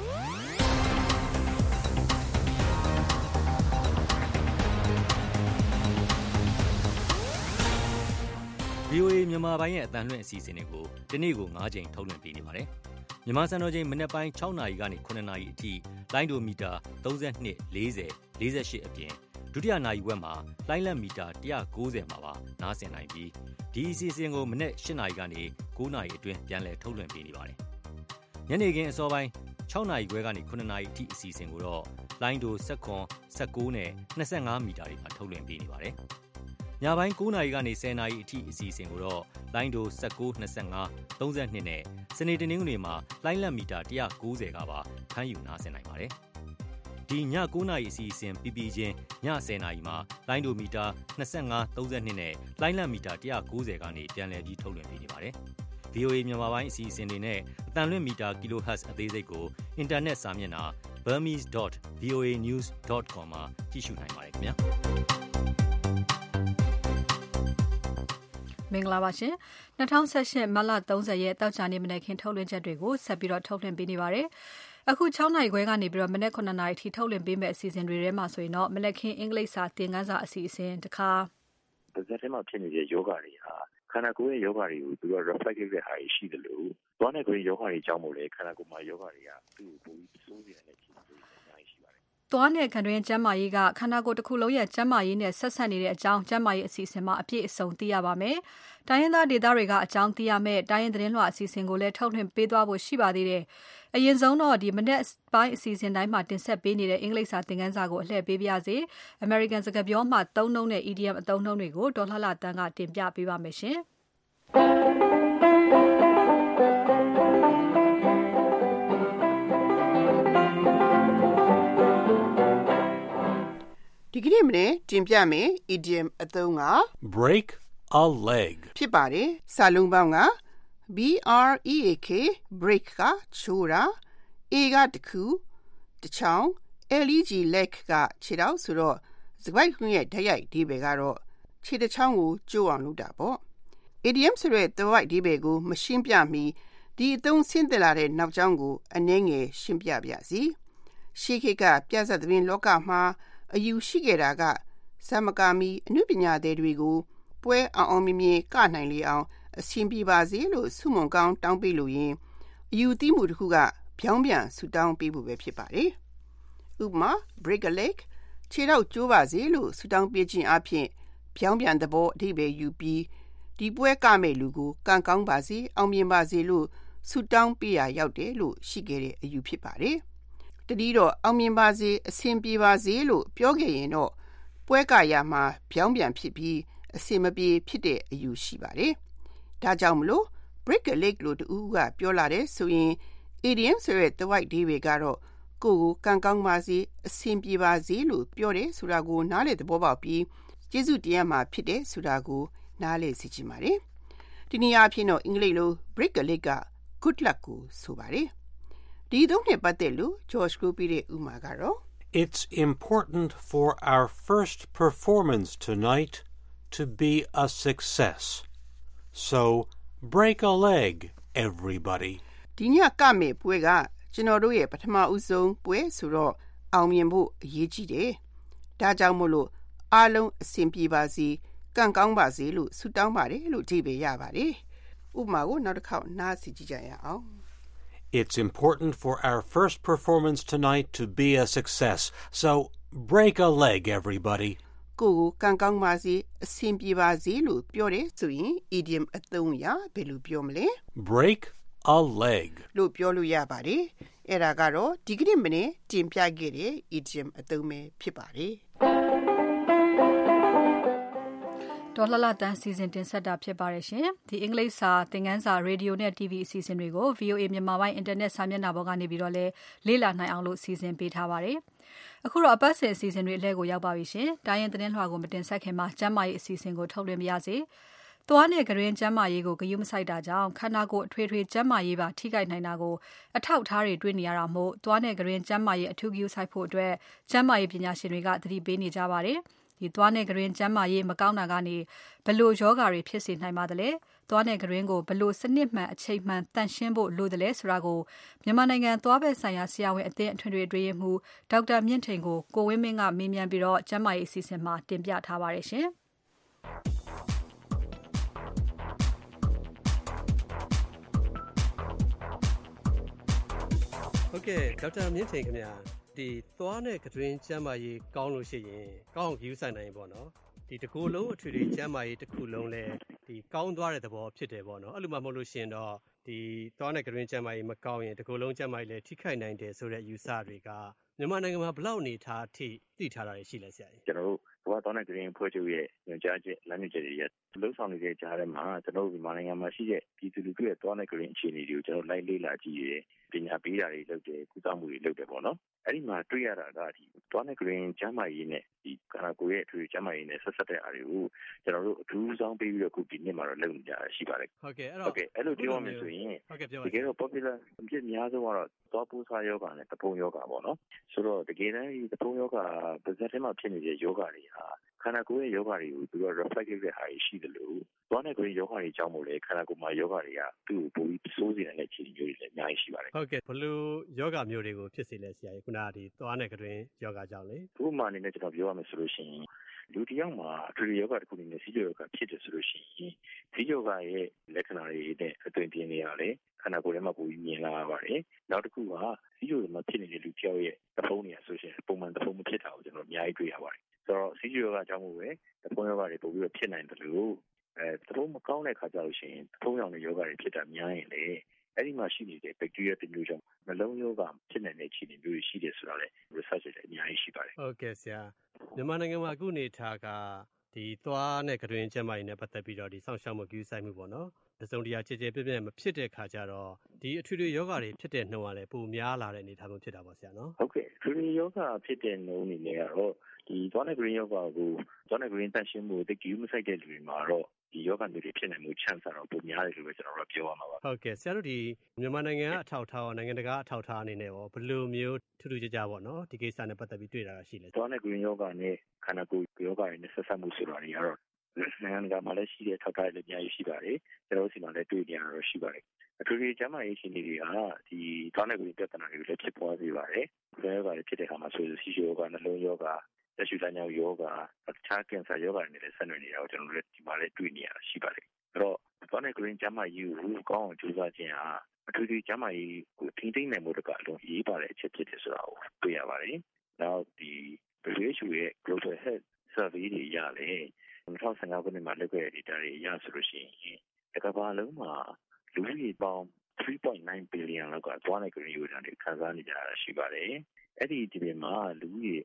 VOA မြန်မာပိုင်းရဲ့အသံလွှင့်အစီအစဉ်တွေကိုဒီနေ့ကို9ချိန်ထုတ်လွှင့်ပေးနေပါတယ်။မြန်မာစံတော်ချိန်မနက်ပိုင်း6နာရီကနေ9နာရီအထိလိုင်းဒိုမီတာ32 40 48အပြင်ဒုတိယနာရီဝက်မှာလိုင်းလက်မီတာ190မှာပါနားဆင်နိုင်ပြီးဒီအစီအစဉ်ကိုမနက်8နာရီကနေ9နာရီအတွင်းပြန်လည်ထုတ်လွှင့်ပေးနေပါတယ်။ညနေခင်းအစောပိုင်း6နာရီခွဲကနေ9နာရီအထိအစီအစဉ်ကိုတော့လိုင်းဒို19 19နဲ့25မီတာတွေမှာထုတ်လွှင့်ပေးနေပါတယ်။ညပိုင်း9နာရီကနေ10နာရီအထိအစီအစဉ်ကိုတော့လိုင်းဒို19 25 32နဲ့စနေတနင်္ဂနွေမှာလိုင်းလက်မီတာ190ကပါဖမ်းယူနားဆင်နိုင်ပါတယ်ဒီည9နာရီအစီအစဉ်ပြီးပြီးချင်းည10နာရီမှာလိုင်းဒိုမီတာ25 32နဲ့လိုင်းလက်မီတာ190ကနေပြန်လည်ပြီးထုတ်လွှင့်ပေးနေပါတယ်VOA မြန်မာပိုင်းအစီအစဉ်တွေနဲ့အတန်လွင့်မီတာ kHz အသေးစိတ်ကိုအင်တာနက်စာမျက်နှာ burmese.voanews.com မှာကြည့်ရှုနိုင်ပါတယ်ခင်ဗျာမင်္ဂလာပါရှင်2018မတ်လ30ရက်တောက်ချာနေမနေ့ခင်ထုတ်လွှင့်ချက်တွေကိုဆက်ပြီးတော့ထုတ်လွှင့်ပေးနေပါတယ်အခု6နာရီခွဲကနေပြီးတော့မနေ့9နာရီထိထုတ်လွှင့်ပေးမယ့်အစီအစဉ်တွေထဲမှာဆိုရင်တော့မနေ့ခင်အင်္ဂလိပ်စာသင်ခန်းစာအစီအစဉ်တခါပါးစပ်ထဲမှာဖြစ်နေတဲ့ယောဂတွေဟာခန္ဓာကိုယ်ရဲ့ယောဂတွေကိုသူက reflect လုပ်တဲ့ဟာရှိတယ်လို့သွားနဲ့ကိုယ်ယောဂတွေကြောင့်မို့လဲခန္ဓာကိုယ်မှာယောဂတွေကသူ့ကိုပိုပြီးဆိုးနေတယ်ဖြစ်နေတယ်အများကြီးရှိပါတယ်သွားနဲ့ခံတွင်းကျန်းမာရေးကခန္ဓာကိုယ်တစ်ခုလုံးရဲ့ကျန်းမာရေးနဲ့ဆက်ဆက်နေတဲ့အကြောင်းကျန်းမာရေးအစီအစဉ်မှာအပြည့်အစုံသိရပါမယ်။တိုင်းရင်းသားဒေသတွေကအကြောင်းသိရမယ်တိုင်းရင်းသတင်းလွှာအစီအစဉ်ကိုလည်းထုတ်လွှင့်ပေးသွားဖို့ရှိပါသေးတယ်။အရင်ဆုံးတော့ဒီမနေ့ပိုင်းအစီအစဉ်တိုင်းမှာတင်ဆက်ပေးနေတဲ့အင်္ဂလိပ်စာသင်ခန်းစာကိုအလှည့်ပေးပါရစေ။ American စကားပြောမှာသုံးနှုန်းတဲ့ idiom အသုံးနှုန်းတွေကိုဒေါ်လှလှတန်းကတင်ပြပေးပါမယ်ရှင်။ဒီကနေ့မနေ့တင်ပြမယ် idiom အသုံးက break a leg ဖြစ်ပါတယ်စာလုံးပေါင်းက break break ကချိုးတာ a ကတခုတချောင်း leg leg ကခြေထောက်ဆိုတော့စကားခွင့်ရဲ့ဓာတ်ရိုက်ဒီဘယ်ကတော့ခြေတစ်ချောင်းကိုကျိုးအောင်လုပ်တာပေါ့ idiom ဆိုတဲ့သွက်ဒီဘယ်ကိုမရှင်းပြမီဒီအသုံးဆင်းသက်လာတဲ့နောက်ကြောင်းကိုအနည်းငယ်ရှင်းပြပါစီရှေးခေတ်ကပြဿနာသဘင်လောကမှာအယူရှိခဲ့တာကသမကာမီအနုပညာသည်တွေကိုပွဲအောင်မြင်မြင်ကနိုင်လေအောင်အဆင်ပြေပါစေလို့ဆုမွန်ကောင်းတောင်းပေးလို့ရင်အယူသီးမှုတစ်ခုကဖြောင်းပြန်ဆူတောင်းပေးဖို့ပဲဖြစ်ပါတယ်ဥပမာ break a leg ခြေထောက်ကျိုးပါစေလို့ဆုတောင်းပေးခြင်းအပြင်ဖြောင်းပြန်သဘောအဓိပ္ပာယ်ယူပြီးဒီပွဲကမဲ့လူကိုကံကောင်းပါစေအောင်မြင်ပါစေလို့ဆုတောင်းပေးရရောက်တယ်လို့ရှိခဲ့တဲ့အယူဖြစ်ပါတယ်တတိတော့အောင်မြင်ပါစေအဆင်ပြေပါစေလို့ပြောခဲ့ရင်တော့ပွဲကရမှာဖြောင်းပြန်ဖြစ်ပြီးအဆင်မပြေဖြစ်တဲ့အယူရှိပါတယ်ဒါကြောင့်မလို့ break a leg လို့တူကပြောလာတဲ့ဆိုရင် idiom ဆိုတဲ့သွက်ဒီဘယ်ကတော့ကိုယ်ကိုကံကောင်းပါစေအဆင်ပြေပါစေလို့ပြောတယ်ဆိုတာကိုနားလည်သဘောပေါက်ပြီးကျေးဇူးတရားမှာဖြစ်တယ်ဆိုတာကိုနားလည်စေချင်ပါတယ်ဒီနည်းအားဖြင့်တော့အင်္ဂလိပ်လို break a leg က good luck ကိုဆိုပါတယ်ဒီသုံးနဲ့ပတ်သက်လို့ George ကိုပြတဲ့ဥမာကတော့ It's important for our first performance tonight to be a success. So break a leg, everybody. ဒီညကမဲ့ပွဲကကျွန်တော်တို့ရဲ့ပထမဦးဆုံးပွဲဆိုတော့အောင်မြင်ဖို့အရေးကြီးတယ်ဒါကြောင့်မို့လို့အားလုံးအဆင်ပြေပါစေကံကောင်းပါစေလို့ဆုတောင်းပါတယ်လို့ဒီပဲရပါတယ်ဥပမာကိုနောက်တစ်ခေါက်နားစီကြည့်ကြရအောင် It's important for our first performance tonight to be a success. So break a leg, everybody. ကိုကံကောင်းပါစေအဆင်ပြေပါစေလို့ပြောတယ်ဆိုရင် idiom အသုံးရဘယ်လိုပြောမလဲ break a leg လို့ပြောလို့ရပါတယ်အဲ့ဒါကတော့ဒီကနေ့မနေ့တင်ပြခဲ့တဲ့ idiom အသုံးပဲဖြစ်ပါတယ်ဒေါ်လှလှတန်းစီစဉ်တင်ဆက်တာဖြစ်ပါတယ်ရှင်ဒီအင်္ဂလိပ်စာသင်ခန်းစာရေဒီယိုနဲ့ TV အစီအစဉ်တွေကို VOA မြန်မာပိုင်းအင်တာနက်စာမျက်နှာပေါ်ကနေပြီးတော့လည်းလေ့လာနိုင်အောင်လို့စီစဉ်ပေးထားပါတယ်အခုတော့အပတ်စဉ်အစီအစဉ်တွေအလဲကိုရောက်ပါပြီရှင်တိုင်းရင်သတင်းလွှာကိုမတင်ဆက်ခင်မှာကျမ်းမာရေးအစီအစဉ်ကိုထုတ်လွှင့်ပါရစေသွားနဲ့ကြရင်ကျမ်းမာရေးကိုဂရုမစိုက်တာကြောင့်ခန္ဓာကိုယ်အထွေထွေကျမ်းမာရေးပါထိခိုက်နိုင်တာကိုအထောက်ထားတွေတွေ့နေရတာမို့သွားနဲ့ကြရင်ကျမ်းမာရေးအထူးဂရုစိုက်ဖို့အတွက်ကျမ်းမာရေးပညာရှင်တွေကသတိပေးနေကြပါတယ်ဒီသွားနဲ့ကြရင်ကျမ်းမာရေးမကောင်းတာကနေဘလို့ယောဂါတွေဖြစ်စေနိုင်ပါသလဲသွားနဲ့ကြရင်ကိုဘလို့စနစ်မှန်အချိန်မှန်တန်ရှင်းဖို့လိုတယ်လဲဆိုတာကိုမြန်မာနိုင်ငံသွားဘက်ဆိုင်ရာဆရာဝန်အသင်းအထွေထွေအတွင်းမှူးဒေါက်တာမြင့်ထိန်ကိုဝင်းမင်းကမေးမြန်းပြီးတော့ကျမ်းမာရေးအစီအစဉ်မှာတင်ပြထားပါတယ်ရှင်ဟုတ်ကဲ့ဒေါက်တာမြင့်ထိန်ခင်ဗျာဒီသွားနဲ့ကတွင်ကျမ်းမာရေးကောင်းလို့ရှိရင်ကောင်းယူဆိုင်နိုင်ပေါ့နော်ဒီတစ်ခုလုံးအထွေထွေကျမ်းမာရေးတစ်ခုလုံးလဲဒီကောင်းသွားတဲ့သဘောဖြစ်တယ်ပေါ့နော်အဲ့လိုမှမဟုတ်လို့ရှိရင်တော့ဒီသွားနဲ့ကတွင်ကျမ်းမာရေးမကောင်းရင်တစ်ခုလုံးကျမ်းမာရေးလဲထိခိုက်နိုင်တယ်ဆိုတဲ့ယူဆတွေကမြန်မာနိုင်ငံမှာဘယ်လောက်နေထားအထိသိထားတာရှိလဲဆရာကြီးကျွန်တော်တို့ကဘာတော်နဲ့ဂရင်းဖွဲ့ချုပ်ရဲ့ညွှန်ကြားချက်လမ်းညွှန်ချက်တွေရလှုပ်ဆောင်နေတဲ့ကြားထဲမှာကျွန်တော်တို့မြန်မာနိုင်ငံမှာရှိတဲ့ပြည်သူလူထုရဲ့တော်နဲ့ဂရင်းအခြေအနေတွေကိုကျွန်တော်လိုက်လေ့လာကြည့်ရပညာပေးတာတွေလုပ်တယ်ကုသမှုတွေလုပ်တယ်ပေါ့နော်အဲ့ဒီမှာတွေ့ရတာကဒီတော်နဲ့ဂရင်းကျမ်းမာရေးနဲ့ဒီခန္ဓာကိုယ်ရဲ့အထူးကျမ်းမာရေးနဲ့ဆက်ဆက်တဲ့အားတွေကိုကျွန်တော်တို့အထူးဆောင်ပေးပြီးတော့ခုဒီနေ့မှာတော့လုပ်နေကြတာရှိပါတယ်ဟုတ်ကဲ့အဲ့လိုပြောရမယ်ဆိုရင်တကယ်တော့ popular အဖြစ်များဆုံးကတော့သွားပူစားယောဂနဲ့တပုံယောဂပေါ့နော်ဆိုတော့တကယ်တမ်းဒီတပုံယောဂပါဇက်ထဲမှာဖြစ်နေတဲ့ယောဂတွေဟာခန္ဓာကိုယ်ရဲ့ယောဂတွေကိုသူက reflect လုပ်တဲ့ဟာရှိတယ်လို့သွားနဲ့ကိုယ်ယောဂတွေကြောင့်မို့လေခန္ဓာကိုယ်မှာယောဂတွေကသူ့ကိုပိုပြီးဆိုးစေတဲ့အခြေအနေမျိုးတွေလည်းအများကြီးရှိပါတယ်ဟုတ်ကဲ့ဘလို့ယောဂမျိုးတွေကိုဖြစ်စေလဲဆရာကြီးခုနကဒီသွားနဲ့တွင်ယောဂကြောင့်လေဥပမာအနေနဲ့ကျွန်တော်ပြောရမယ်ဆိုလို့ရှိရင်လူတစ်ယောက်မှာအထူးယောဂတစ်ခုအနေနဲ့စီးကြောယောဂဖြစ်တယ်ဆိုလို့ရှိရင်စီးကြောရဲ့လက္ခဏာတွေနဲ့အသွင်ပြင်းနေရတယ်ခန္ဓာကိုယ်ထဲမှာပိုပြီးမြင်လာရပါတယ်နောက်တစ်ခုကစီးကြောမှာဖြစ်နေတဲ့လူတစ်ယောက်ရဲ့သဖုံးတွေဆိုရှင်ပုံမှန်သဖုံးမဖြစ်တာကိုကျွန်တော်အများကြီးတွေ့ရပါတယ်ဆိုတော့စီးကြောယောဂကြောင့်မို့ပဲသဖုံးယောဂတွေပိုပြီးတော့ဖြစ်နိုင်တယ်လို့သဖုံးမကောင်းတဲ့ခါကျလို့ရှိရင်သဖုံးရောင်တဲ့ယောဂတွေဖြစ်တာများရင်လေအဲ့ဒီမှာရှိနေတဲ့ဘက်တီးရီးယားတစ်မျိုးကြောင့်နှလုံးယောဂဖြစ်နိုင်တဲ့အခြေအနေမျိုးရှိတယ်ဆိုတာလေ research တွေအများကြီးရှိပါတယ်ဟုတ်ကဲ့ဆရာမြန်မာနိုင်ငံမှာအခုနေထားကဒီသွားနဲ့ကတွင်ကျမ်းမာရေးနဲ့ပတ်သက်ပြီးတော့ဒီစောင့်ရှောက်မှု view ဆိုင်မှုပေါ့နော်တစုံတရာကြည်ကြည်ပြည့်ပြည့်မဖြစ်တဲ့ခါကျတော့ဒီအထွေထွေယောဂတွေဖြစ်တဲ့နှုန်းကလည်းပိုများလာတဲ့အနေအထားမျိုးဖြစ်တာပေါ့ဆရာနော်ဟုတ်ကဲ့အထွေထွေယောဂဖြစ်တဲ့နှုန်းအနေနဲ့ကတော့ဒီသွားနဲ့ green ယောဂကိုသွားနဲ့ green တန်ရှင်းမှုတကယ်မဆိုင်တဲ့လူတွေမှာတော့ဒီယောဂမျိုးတွေဖြစ်နိုင်မှု chance တော့ပိုများတယ်လို့ပဲကျွန်တော်တို့ပြောရမှာပါဟုတ်ကဲ့ဆရာတို့ဒီမြန်မာနိုင်ငံကအထောက်အထားရောနိုင်ငံတကာအထောက်အထားအနေနဲ့ရောဘယ်လိုမျိုးထူးထူးခြားခြားပေါ့နော်ဒီကိစ္စနဲ့ပတ်သက်ပြီးတွေ့တာရှိလဲသွားနဲ့ green ယောဂနဲ့ခန္ဓာကိုယ်ယောဂတွေနဲ့ဆက်စပ်မှုဆိုတာတွေကတော့နိုင်ငံတကာမှာလည်းရှိတဲ့ထောက်ထားတွေလည်းအများကြီးရှိပါတယ်ကျွန်တော်တို့စီမှာလည်းတွေ့နေရတော့ရှိပါတယ်အထူးသဖြင့်ကျန်းမာရေးရှင်တွေကဒီသွားနဲ့ green ပြဿနာတွေလည်းဖြစ်ပေါ်နေပါတယ်ဒါယောဂတွေဖြစ်တဲ့အခါမှာဆိုစီယောဂနှလုံးယောဂလက်ရှိတိုင်းယောဂအခြားကင်ဆာယောဂတွေနဲ့လည်းဆက်နွယ်နေတာကိုကျွန်တော်တို့ဒီမှာလည်းတွေ့နေရတာရှိပါတယ်အဲ့တော့သွားနဲ့ green ကျန်းမာရေးကိုကောင်းအောင်ကြိုးစားခြင်းဟာအထူးသဖြင့်ကျန်းမာရေးကိုထိန်းသိမ်းနိုင်မှုတကအလုံးရေးပါတဲ့အချက်ဖြစ်တယ်ဆိုတာကိုတွေ့ရပါတယ်နောက်ဒီ WHO ရဲ့ Global Health Survey တွေရလေ2015ခုနှစ်မှာလုပ်ခဲ့တဲ့ data တွေအရဆိုလို့ရှိရင်တစ်ကမ္ဘာလုံးမှာလူဦးရေပေါင်း 3.9 billion လောက်ကသွားနဲ့ green ယောဂတွေခံစားနေကြရတာရှိပါတယ်အဲ့ဒီဒီပြင်မှာလူဦးရေ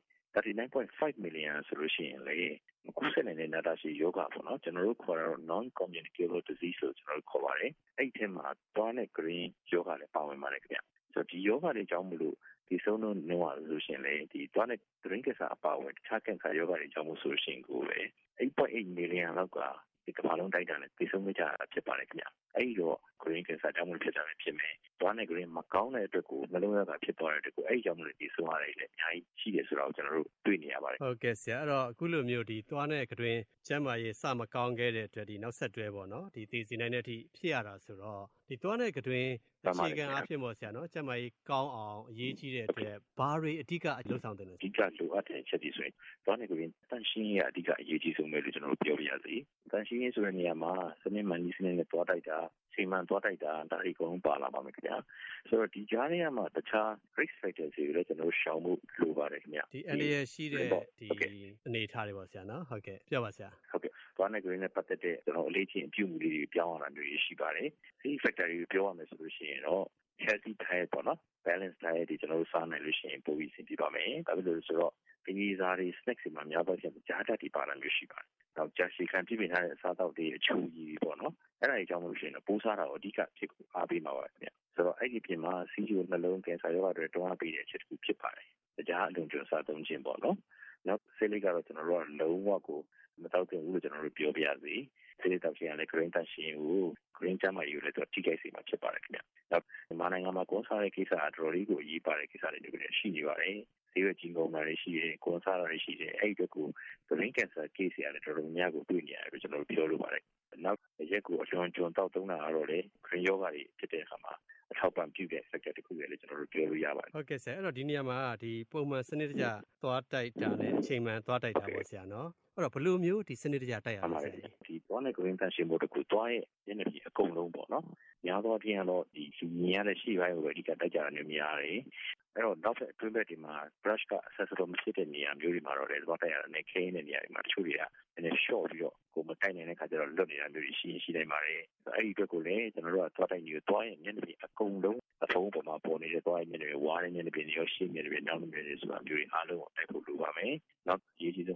39.5 million ဆိုလို့ရှိရင်လေကူးစက်နေတဲ့နာတာရှိယောဂပေါ့နော်ကျွန်တော်တို့ခေါ်တာတော့ non communicable disease လို့ကျွန်တော်တို့ခေါ်ပါတယ်အဲ့ဒီထဲမှာသွားနဲ့ green ယောဂလည်းပါဝင်ပါတယ်ခင်ဗျဆိုတော့ဒီယောဂတွေကြောင့်မလို့ဒီဆုံးတော့နေပါလို့ရှိရင်လေဒီသွားနဲ့ green ကစားအပါဝင်တခြားကင်ဆာယောဂတွေကြောင့်မို့ဆိုရှင်ကိုပဲ 8.8 million လောက်ကဒီကမ္ဘာလုံးတိုက်တာနဲ့ဒီဆုံးမကြတာဖြစ်ပါတယ်ခင်ဗျအဲ့တော့ green ကစားကြောင့်မို့ဖြစ်တာလည်းဖြစ်မယ်သွားနဲ့ green မကောင်းတဲ့အတွက်ကိုနှလုံးရောဂါဖြစ်သွားတဲ့အတွက်ကိုအဲ့ကြောင့်မို့ဒီဆုံးရတယ်လည်းအများကြီးရှိတယ်ဆိုတော့ကျွန်တော်တို့တွေ့နေရပါတယ်ဟုတ်ကဲ့ဆရာအဲ့တော့အခုလိုမျိုးဒီသွားနဲ့ green ကျန်းမာရေးစမကောင်းခဲ့တဲ့အတွက်ဒီနောက်ဆက်တွဲပေါ့နော်ဒီသိစီနိုင်တဲ့အထိဖြစ်ရတာဆိုတော့ဒီသွားနဲ့ green အခြေခံအဖြစ်ပေါ့ဆရာနော်ကျန်းမာရေးကောင်းအောင်အရေးကြီးတဲ့အတွက်ဘာတွေအဓိကလှုပ်ဆောင်တယ်လဲအဓိကလိုအပ်တဲ့ချက်တွေဆိုရင်သွားနဲ့ green တန်ရှင်းရေးအဓိကအရေးကြီးဆုံးပဲလို့ကျွန်တော်တို့ပြောပြရစီတန်ရှင်းရေးဆိုတဲ့နေရာမှာစနစ်မှန်ကြီးစနစ်နဲ့သွားတိုက်တာချိန်မှန်သွားတိုက်တာဒါတွေအကုန်ပါလာပါမယ်ခင်ဗျာဆိုတော့ဒီကြားထဲမှာတခြား risk factors တွေလည်းကျွန်တော်တို့ရှောင်ဖို့လိုပါတယ်ခင်ဗျာဒီအနေရရှိတဲ့ဒီအနေထားတွေပေါ့ဆရာနော်ဟုတ်ကဲ့ပြောပါဆရာဟုတ်ကဲ့သွားနဲ့ green နဲ့ပတ်သက်တဲ့ကျွန်တော်အလေးချင်းအပြုအမူလေးတွေပြောင်းအောင်လာမျိုးရှိပါတယ်ဒီ factor တွေပြောရမယ်ဆိုလို့ရှိရင်တော့ healthy diet ပေါ့နော် balance diet တွေကျွန်တော်တို့စားနိုင်လို့ရှိရင်ပိုပြီးအဆင်ပြေပါမယ်ဒါဖြစ်လို့ဆိုတော့ဒီနေ့စားတွေ snacks တွေမှာများသောအားဖြင့်ကြားတတ်တွေပါလာမျိုးရှိပါတယ်နောက်ကြာရှည်ခံပြည့်ပြည့်ထားတဲ့အစားအသောက်တွေအချိုကြီးပေါ့နော်အဲ့ဒါတွေကြောင့်လို့ရှိရင်တော့ပိုးစားတာကိုအဓိကဖြစ်ကိုအားပေးမှာပါခင်ဗျဆိုတော့အဲ့ဒီပြင်မှာစီးကျိုနှလုံးကင်ဆာရောဂါတွေတွန်းအားပေးတဲ့အချက်တစ်ခုဖြစ်ပါတယ်ကြားအလွန်ကျွံစားသုံးခြင်းပေါ့နော်နောက်ဆေးလိပ်ကတော့ကျွန်တော်တို့ကလုံးဝကိုမတောက်တင်ဘူးလို့ကျွန်တော်တို့ပြောပြရစီဆေးလိပ်တောက်ခြင်းကလည်း green တန်ရှင်ကို green ကျန်းမာရေးကိုလည်းထိခိုက်စေမှာဖြစ်ပါတယ်ခင်ဗျနောက်မြန်မာနိုင်ငံမှာကွန်ဆာရဲ့ကိစ္စအတော်လေးကိုအရေးပါတဲ့ကိစ္စတွေလည်းရှိနေပါတယ်ဆေးရွက်ကြီးကုန်တာတွေရှိတယ်ကွန်ဆာတွေရှိတယ်အဲ့ဒီအတွက်ကို green cancer case ရတယ်တော်တော်များကိုတွေ့နေရတယ်ကျွန်တော်တို့ပြောလို့ပါတယ်နောက်ရက်ကိုအလွန်ကျွံတောက်သုံးတာကတော့လေ green ယောဂတွေဖြစ်တဲ့အခါမှာအထောက်ပံ့ပြုတဲ့ sector တစ်ခုပဲလေကျွန်တော်တို့ပြောလို့ရပါတယ်ဟုတ်ကဲ့ဆရာအဲ့တော့ဒီနေရာမှာဒီပုံမှန်စနစ်တကျသွားတိုက်တာနဲ့အချိန်မှန်သွားတိုက်တာပေါ့ဆရာနော်အဲ့တော့ဘယ်လိုမျိုးဒီစနစ်တကျတိုက်ရလဲဆရာဒီသွားနဲ့ green တန်ရှင်းဖို့တခုသွားရဲ့ညနေပြည်အကုန်လုံးပေါ့နော်များသောအားဖြင့်တော့ဒီမြင်ရတဲ့ရှေ့ပိုင်းကိုပဲအဓိကတိုက်ကြတာမျိုးများတယ်အဲ့တော့နောက်ထပ်အတွင်းဘက်ဒီမှာ brush က accessible မရှိတဲ့နေရာမျိုးတွေမှာတော့လည်းသွားတိုက်ရတာနဲ့ခင်းတဲ့နေရာတွေမှာတချို့တွေကနည်း short ပြီးတော့ကိုမတိုက်နိုင်တဲ့ခါကျတော့လွတ်နေတာမျိုးတွေရှိနိုင်ပါတယ်အဲ့ဒီအတွက်ကိုလည်းကျွန်တော်တို့ကသွားတိုက်နေသွားရဲ့ညနေပြည်အကုန်လုံးအဖုံးပေါ်မှာပေါ်နေတဲ့သွားရဲ့ညနေပြည်ဝါးတဲ့ညနေပြည်ရောရှင်းညနေပြည်နောက်ညနေပြည်ဆိုတာမျိုးတွေအားလုံးကိုတိုက်ဖို့လိုပါမယ်နောက်ရေးကြီးဆုံးကတော့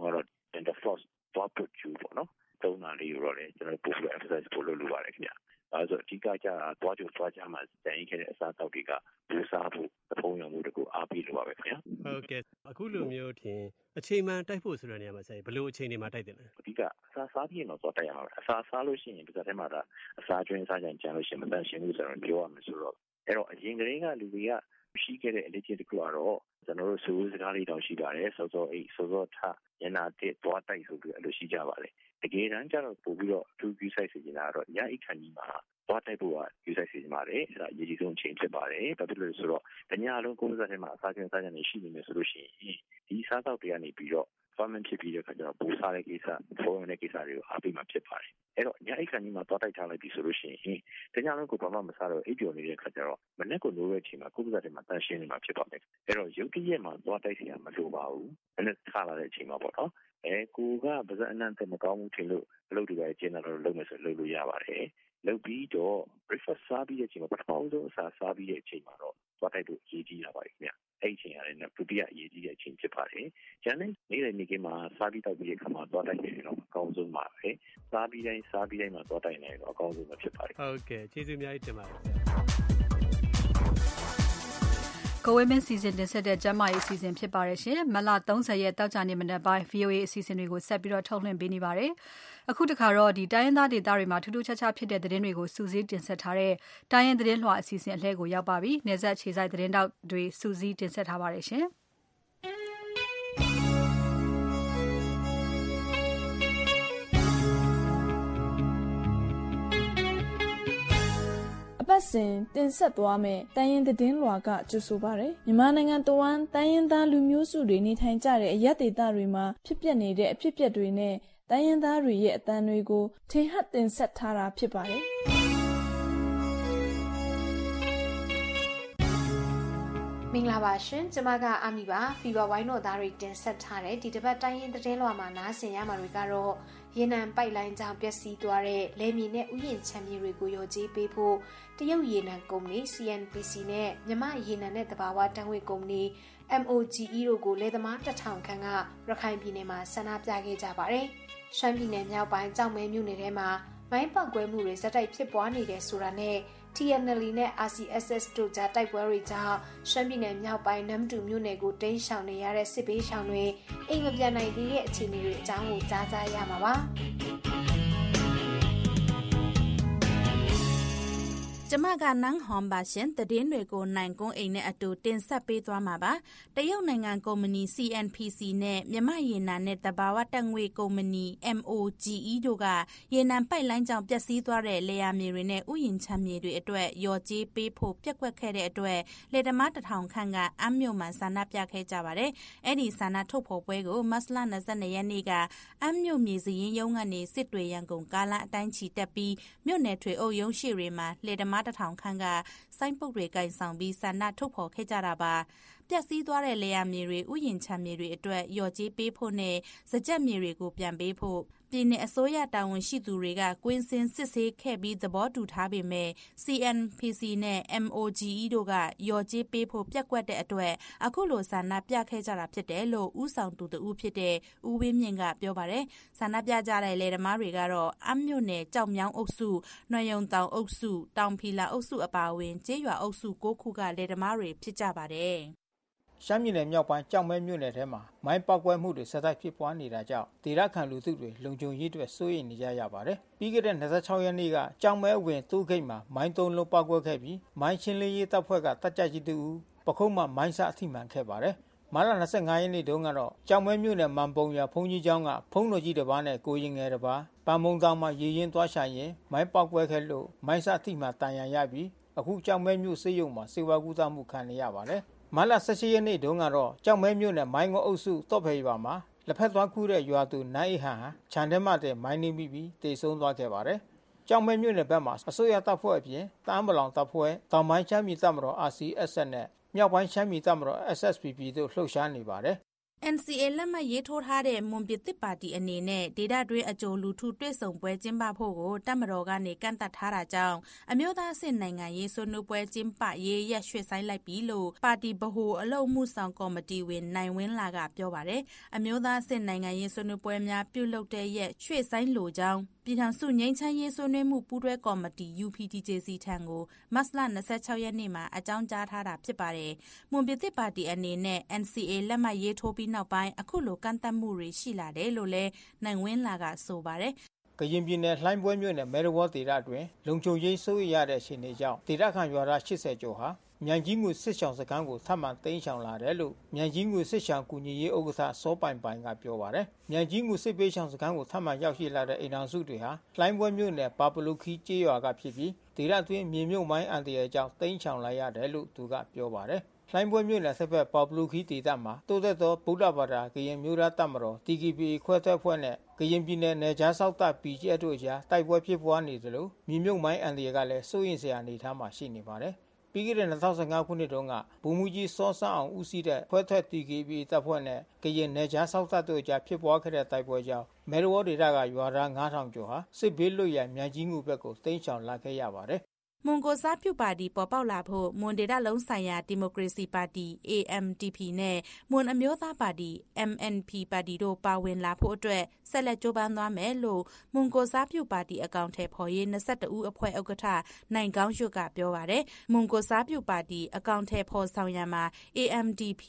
the floss သွားပုတ်ကျူပေါ့နော်သုံးတာလေးရောလေကျွန်တော်ပို့ပြီး exercise ပို့လို့လုပ်ရတယ်ခင်ဗျာအဲဆိုအဓိကကျတာသွားကြမှာတန်ရင်ခဲ့တဲ့အစားအသောက်တွေကပူစားဖို့အဖုံးရုံမှုတကူအားပေးလို့ပါပဲခင်ဗျာဟုတ်ကဲ့အခုလိုမျိုးထင်အချိန်မှန်တိုက်ဖို့ဆိုတဲ့နေရာမှာဆရာဘယ်လိုအချိန်တွေမှာတိုက်တယ်လဲအဓိကအစားပြီးရင်တော့သွားတိုက်ရမှာပဲအစားလို့ရှိရင်ဒီကထဲမှာဒါအစားကျွင်းစားကြံကြလို့ရှိရင်မတန်ရှင်းဘူးဆိုတော့ပြောရမယ်ဆိုတော့အဲ့တော့အရင်ကလေးကလူတွေကရှိခဲ့တဲ့အလေးချင်းတစ်ခုကတော့ကျွန်တော်တို့စိုးစကားလေးတောင်ရှိပါတယ်စောစောထားညနာတစ်သွားတိုက်ဆိုပြီးအဲ့လိုရှိကြပါတယ်တကယ်တမ်းကျတော့ပို့ပြီးတော့အထူး view site စီနေတာကတော့ညအိတ်ခန့်ကြီးမှာသွားတိုက်ဖို့က view site စီနေပါတယ်အဲ့ဒါအရေးကြီးဆုံးအချိန်ဖြစ်ပါတယ်ဘာဖြစ်လို့လဲဆိုတော့တညလုံးကိုယ်စားထဲမှာအစားကျွန်းစားကြံနေရှိနေမယ်ဆိုလို့ရှိရင်ဒီစားတောက်တွေကနေပြီးတော့ farming ဖြစ်ပြီးတဲ့အခါကျတော့ပူစားတဲ့ကိစ္စဖုံးတဲ့ကိစ္စတွေကိုအားပေးမှဖြစ်ပါတယ်အဲ့တော့ညအိတ်ခန့်ကြီးမှာသွားတိုက်ထားလိုက်ပြီဆိုလို့ရှိရင်တညလုံးကိုဘာမှမစားတော့အိပ်ပျော်နေတဲ့အခါကျတော့မနေ့ကလိုတဲ့အချိန်မှာကိုယ်စားထဲမှာတန်ရှင်းနေမှာဖြစ်ပါမယ်အဲ့တော့ရုပ်တရက်မှာသွားတိုက်စီရမလိုပါဘူးအဲ့ဒါခါလာတဲ့အချိန်မှာပေါ့နော်ကိုကပါဇက်အနံ့တက်မကောင်းဘူးထင်လို့အလုပ်တွေပဲကျင်းတော့လုပ်မယ်ဆိုလုပ်လို့ရပါတယ်လုပ်ပြီးတော့ breakfast စားပြီးတဲ့အချိန်မှာပထမဆုံးအစားပြီးတဲ့အချိန်မှာတော့သွားတိုက်လို့အရေးကြီးတာပါခင်ဗျအဲ့အချိန်ရတယ်နော်ဒုတိယအရေးကြီးတဲ့အချိန်ဖြစ်ပါတယ်ကျန်တဲ့နေ့နေ့ကမှစားပြီးတော့ပြီးတဲ့ခါမှာသွားတိုက်နေတော့အကောင်းဆုံးပါပဲစားပြီးတိုင်းမှာသွားတိုက်နေတော့အကောင်းဆုံးပဲဖြစ်ပါတယ်ဟုတ်ကဲ့ကျေးဇူးအများကြီးတင်ပါတယ်ကိုဝင်းမင်းစီစဉ်တင်ဆက်တဲ့ကျမရေးအစီအစဉ်ဖြစ်ပါတယ်ရှင်။မလ30ရက်တောက်ကြနေမနက်ပိုင်း VOA အစီအစဉ်တွေကိုဆက်ပြီးတော့ထုတ်လွှင့်ပေးနေပါတယ်။အခုတခါတော့ဒီတိုင်းရင်းသားဒေသတွေမှာထူးထူးခြားခြားဖြစ်တဲ့သတင်းတွေကိုစူးစီးတင်ဆက်ထားတဲ့တိုင်းရင်းသတင်းလွှာအစီအစဉ်အလှည့်ကိုရောက်ပါပြီ။နေဆက်ခြေဆိုင်သတင်းတောက်တွေစူးစီးတင်ဆက်ထားပါတယ်ရှင်။အပတ်စဉ်တင်ဆက်သွားမယ်တိုင်းရင်းသတင်းလွှာကကြိုဆိုပါရယ်မြန်မာနိုင်ငံတဝန်းတိုင်းရင်းသားလူမျိုးစုတွေနေထိုင်ကြတဲ့အရပ်ဒေသတွေမှာဖြစ်ပျက်နေတဲ့အဖြစ်အပျက်တွေနဲ့တိုင်းရင်းသားတွေရဲ့အသံတွေကိုထင်ဟပ်တင်ဆက်ထားတာဖြစ်ပါတယ်မင်္ဂလာပါရှင်ကျမကအာမီပါဖီဘာဝိုင်းတော်သားတွေတင်ဆက်ထားတဲ့ဒီတစ်ပတ်တိုင်းရင်းသတင်းလွှာမှာနားဆင်ရမှာတွေကတော့ရေနံပိုက်လိုင်းကြောင့်ပျက်စီးသွားတဲ့လယ်မြေနဲ့ဥယျာဉ်ခြံမြေတွေကိုရော်ကြေးပေးဖို့တရုတ်ရေနံကုမ္ပဏီ CNPC နဲ့မြမရေနံနဲ့တဘာဝတန်းဝေကုမ္ပဏီ MOGE တို့ကိုလယ်သမား1000ခန့်ကရခိုင်ပြည်နယ်မှာဆန္ဒပြခဲ့ကြပါတယ်။ရှမ်းပြည်နယ်မြောက်ပိုင်းကြောက်မဲမြို့နယ်ထဲမှာမိုင်းပေါက်ကွဲမှုတွေဇက်တိုက်ဖြစ်ပွားနေတယ်ဆိုတာနဲ့ TNL နဲ့ RCSS တို့ကြားတိုက်ပွဲတွေကြောင့်ရှမ်းပြည်နယ်မြောက်ပိုင်းနမ်တူမြို့နယ်ကိုတိမ်းရှောင်နေရတဲ့စစ်ဘေးရှောင်တွေအိမ်မပြန်နိုင်သေးတဲ့အခြေအနေတွေအကြောင်းကိုကြားကြရမှာပါကျမကနန်းဟွန်ပါရှင်သတင်းတွေကိုနိုင်ကုန်းအိမ်နဲ့အတူတင်ဆက်ပေးသွားမှာပါတရုတ်နိုင်ငံကုမ္ပဏီ CNPC နဲ့မြန်မာရေနံနဲ့တဘာဝတက်ငွေကုမ္ပဏီ MOGE တို့ကရေနံပိုက်လိုင်းကြောင့်ပျက်စီးသွားတဲ့လယ်ယာမြေတွေနဲ့ဥယျာဉ်ခြံမြေတွေအတွက်ရော်ကြေးပေးဖို့ပြက်ကွက်ခဲ့တဲ့အတွက်လယ်သမား1000ခန့်ကအမ်းမြို့မှာဆန္ဒပြခဲ့ကြပါတယ်အဲ့ဒီဆန္ဒထုတ်ဖော်ပွဲကိုမတ်လ22ရက်နေ့ကအမ်းမြို့မြေစည်ရင်ရုံးကနေစစ်တွေရန်ကုန်ကားလမ်းအတိုင်းချီတက်ပြီးမြို့နယ်ထွေအုပ်ရုံးရှိတွေမှာလယ်သမား1000ခန့်ကစိုင်းပုတ်တွေကင်ဆောင်ပြီးဆန္ဒထုတ်ဖော်ခဲ့ကြတာပါပျက်စီးသွားတဲ့လယ်ယာမြေတွေဥယျာဉ်ခြံမြေတွေအတွက်ရော်ကြေးပေးဖို့နဲ့စကြက်မြေတွေကိုပြန်ပေးဖို့ပြည်내အစိုးရတာဝန်ရှိသူတွေကကွင်းစင်စစ်ဆေးခဲ့ပြီးသဘောတူထားပေမဲ့ CNPC နဲ့ MOGE တို့ကရော်ကြေးပေးဖို့ပြက်ကွက်တဲ့အတွက်အခုလိုဆန္ဒပြခဲ့ကြတာဖြစ်တယ်လို့ဦးဆောင်သူတဦးဖြစ်တဲ့ဦးဝင်းမြင့်ကပြောပါတယ်ဆန္ဒပြကြတဲ့လယ်သမားတွေကတော့အမ်းမြို့နယ်ကြောက်မြောင်းအုပ်စုနှွေယုံတောင်အုပ်စုတောင်ဖီလာအုပ်စုအပါအဝင်ကျေးရွာအုပ်စု9ခုကလယ်သမားတွေဖြစ်ကြပါတယ်ရှမ်းပြည်နယ်မြောက်ပိုင်းကြောက်မဲမြို့နယ်ထဲမှာမိုင်းပေါက်ကွဲမှုတွေဆက်တိုက်ဖြစ်ပွားနေတာကြောင့်ဒေသခံလူထုတွေလုံခြုံရေးအတွက်စိုးရိမ်နေကြရပါတယ်။ပြီးခဲ့တဲ့26ရက်နေ့ကကြောက်မဲဝင်တူးဂိတ်မှာမိုင်း3လုံးပေါက်ကွဲခဲ့ပြီးမိုင်းချင်းလေးရေးတပ်ဖွဲ့ကတပ်ကြပ်ကြီးတူပခုံးမှာမိုင်းစအထိမှန်ခဲ့ပါတယ်။မတ်လ25ရက်နေ့တုန်းကတော့ကြောက်မဲမြို့နယ်မန်ပုံရွာဘုန်းကြီးကျောင်းကဘုန်းတော်ကြီးတစ်ပါးနဲ့ကိုရင်ငယ်တစ်ပါးပန်းမုံတောင်မှာရေရင်သွားရှာရင်မိုင်းပေါက်ကွဲခဲ့လို့မိုင်းစအထိမှန်တန်ရာရပြီးအခုကြောက်မဲမြို့စေယုံမှာစေဝါကူတာမှုခံနေရပါတယ်။မတ်လ18ရက်နေ့တုန်းကတော့ကြောက်မဲမြို့နယ်မိုင်းငေါအုပ်စုတော့ဖေးရွာမှာလက်ဖက်သွားခူးတဲ့ရွာသူနိုင်အိဟန်ခြံထဲမှတဲ့မိုင်းနေမိပြီးတေဆုံးသွားခဲ့ပါတယ်။ကြောက်မဲမြို့နယ်ဘက်မှာအစိုးရတပ်ဖွဲ့အပြင်တမ်းပလောင်တပ်ဖွဲ့တောင်ပိုင်းချမ်းပြည်တပ်မတော် RCSS နဲ့မြောက်ပိုင်းချမ်းပြည်တပ်မတော် SSPP တို့လှုပ်ရှားနေပါတယ် NCA လက်မှတ်ရေးထိုးထားတဲ့မွန်ပြည်သစ်ပါတီအနေနဲ့ဒေတာတွင်းအကြိုလူထုတွေ့ဆုံပွဲကျင်းပဖို့ကိုတပ်မတော်ကနေကန့်သတ်ထားတာကြောင့်အမျိုးသားအဆင့်နိုင်ငံရေးဆွေးနွေးပွဲကျင်းပရေးရက်ရွှေ့ဆိုင်းလိုက်ပြီလို့ပါတီဗဟိုအလုပ်မှုဆောင်ကော်မတီဝင်နိုင်ဝင်းလာကပြောပါတယ်။အမျိုးသားအဆင့်နိုင်ငံရေးဆွေးနွေးပွဲများပြုလုပ်တဲ့ရက်ရွှေ့ဆိုင်းလိုကြောင်းပြည်ထောင်စုငြိမ်းချမ်းရေးဆွေးနွေးမှုပူးတွဲကော်မတီ UPDJC ထံကိုမတ်လ26ရက်နေ့မှာအကြောင်းကြားထားတာဖြစ်ပါတယ်။မွန်ပြည်သစ်ပါတီအနေနဲ့ NCA လက်မှတ်ရေးထိုးပြီးနောက်ပိုင်းအခုလိုကန့်သတ်မှုတွေရှိလာတယ်လို့လည်းနိုင်ဝင်းလာကဆိုပါတယ်။ကရင်ပြည်နယ်လှိုင်းပွဲမြို့နယ်မဲရဝေါဒေသတွင်လုံခြုံရေးစိုးရိမ်ရတဲ့အခြေအနေကြောင့်ဒေသခံရွာသား80ကျော်ဟာမြိုင်ကြီးငူစစ်ဆောင်စခန်းကိုထပ်မံသိမ်းဆောင်လာတယ်လို့မြိုင်ကြီးငူစစ်ဆောင်ကူညီရေးဥက္ကဋ္ဌစောပိုင်ပိုင်ကပြောပါတယ်။မြိုင်ကြီးငူစစ်ပေးဆောင်စခန်းကိုထပ်မံရောက်ရှိလာတဲ့အိမ်ထောင်စုတွေဟာလှိုင်းပွဲမြို့နယ်ပါပလူခီကျေးရွာကဖြစ်ပြီးဒေသတွင်းမြေမြုပ်မိုင်းအန်တရာကြောင့်သိမ်းဆောင်လာရတယ်လို့သူကပြောပါတယ်။လှိုင်းပွဲမြို့နယ်ဆက်ဘက်ပါပလူခီဒေသမှာတိုးသက်သောဗုဒ္ဓဘာသာကရင်မျိုးသားတပ်မတော် TKPA ခွဲထွက်ဖွဲ့နဲ့ကရင်ပြည်နယ်နယ်ခြားစောက်တပ် PGF တို့အကြားတိုက်ပွဲဖြစ်ပွားနေတယ်လို့မြေမြုပ်မိုင်းအန်တရာကလည်းစိုးရိမ်စရာအနေထားမှာရှိနေပါတယ်။ပြီးခဲ့တဲ့2015ခုနှစ်တုန်းကဗိုလ်မှူးကြီးစောစန်းအောင်ဦးစီးတဲ့ခွဲထွက် TKPA တပ်ဖွဲ့နဲ့ကရင်နယ်ခြားစောက်တပ်တို့အကြားဖြစ်ပွားခဲ့တဲ့တိုက်ပွဲကြောင့်မဲရဝေါဒေသကရွာသား9000ကျော်ဟာစစ်ဘေးလွတ်ရာမြိုင်ကြီးငူဘက်ကိုတိမ်းရှောင်လာခဲ့ရပါတယ်မွန်ကိုစားပြုပါတီပေါ်ပေါက်လာဖို့မွန်ဒေတာလုံးဆိုင်ရာဒီမိုကရေစီပါတီ AMDP နဲ့မွန်အမျိုးသားပါတီ MNP ပါတီတို့ပါဝင်လာဖို့အတွက်ဆက်လက်ကြိုးပမ်းသွားမယ်လို့မွန်ကိုစားပြုပါတီအကောင့်ထဲပေါ်ရေး22ဦးအဖွဲ့ဥက္ကဋ္ဌနိုင်ကောင်းရွတ်ကပြောပါတယ်။မွန်ကိုစားပြုပါတီအကောင့်ထဲပေါ်ဆောင်ရမှာ AMDP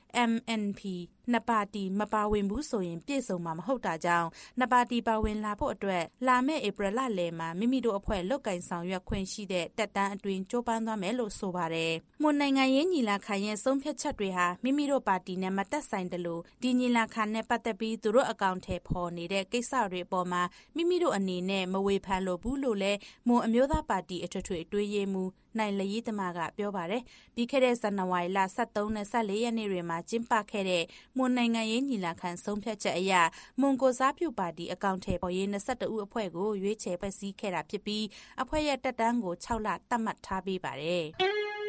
MNP နှစ်ပါတီမပါဝင်ဘူးဆိုရင်ပြည့်စုံမှာမဟုတ်တာကြောင့်နှစ်ပါတီပါဝင်လာဖို့အတွက်လာမယ့်ဧပြီလလယ်မှာမိမိတို့အဖွဲ့လုတ်ကင်ဆောင်ရွက်ခွင့်ရှိတဲ့တက်တန်းအတွင်းကြိုးပမ်းသွားမယ်လို့ဆိုပါတယ်။မွန်နိုင်ငံရေးညီလာခံရဲ့ဆုံးဖြတ်ချက်တွေဟာမိမိတို့ပါတီနဲ့မသက်ဆိုင်တယ်လို့ဒီညီလာခံနဲ့ပတ်သက်ပြီးသူတို့အကောင့်ထဲပေါ်နေတဲ့ကိစ္စတွေအပေါ်မှာမိမိတို့အနေနဲ့မဝေဖန်လို့ဘူးလို့လည်းမွန်အမျိုးသားပါတီအထွေထွေအတွင်းရေးမှူးနိုင်လရီတမကပြောပါတယ်။ပြီးခဲ့တဲ့ဇန်နဝါရီလ23နဲ့14ရက်နေ့တွေမှာကျင်းပခဲ့တဲ့မွန်နိုင်ငံရေးညီလာခံဆုံးဖြတ်ချက်အရမွန်ကိုစားပြုပါတီအကောင့်ထဲပေါ်ရေး22ဦးအဖွဲ့ကိုရွေးချယ်ဖွဲ့စည်းခဲ့တာဖြစ်ပြီးအဖွဲ့ရဲ့တက်တန်းကို6လသတ်မှတ်ထားပေးပါတယ်။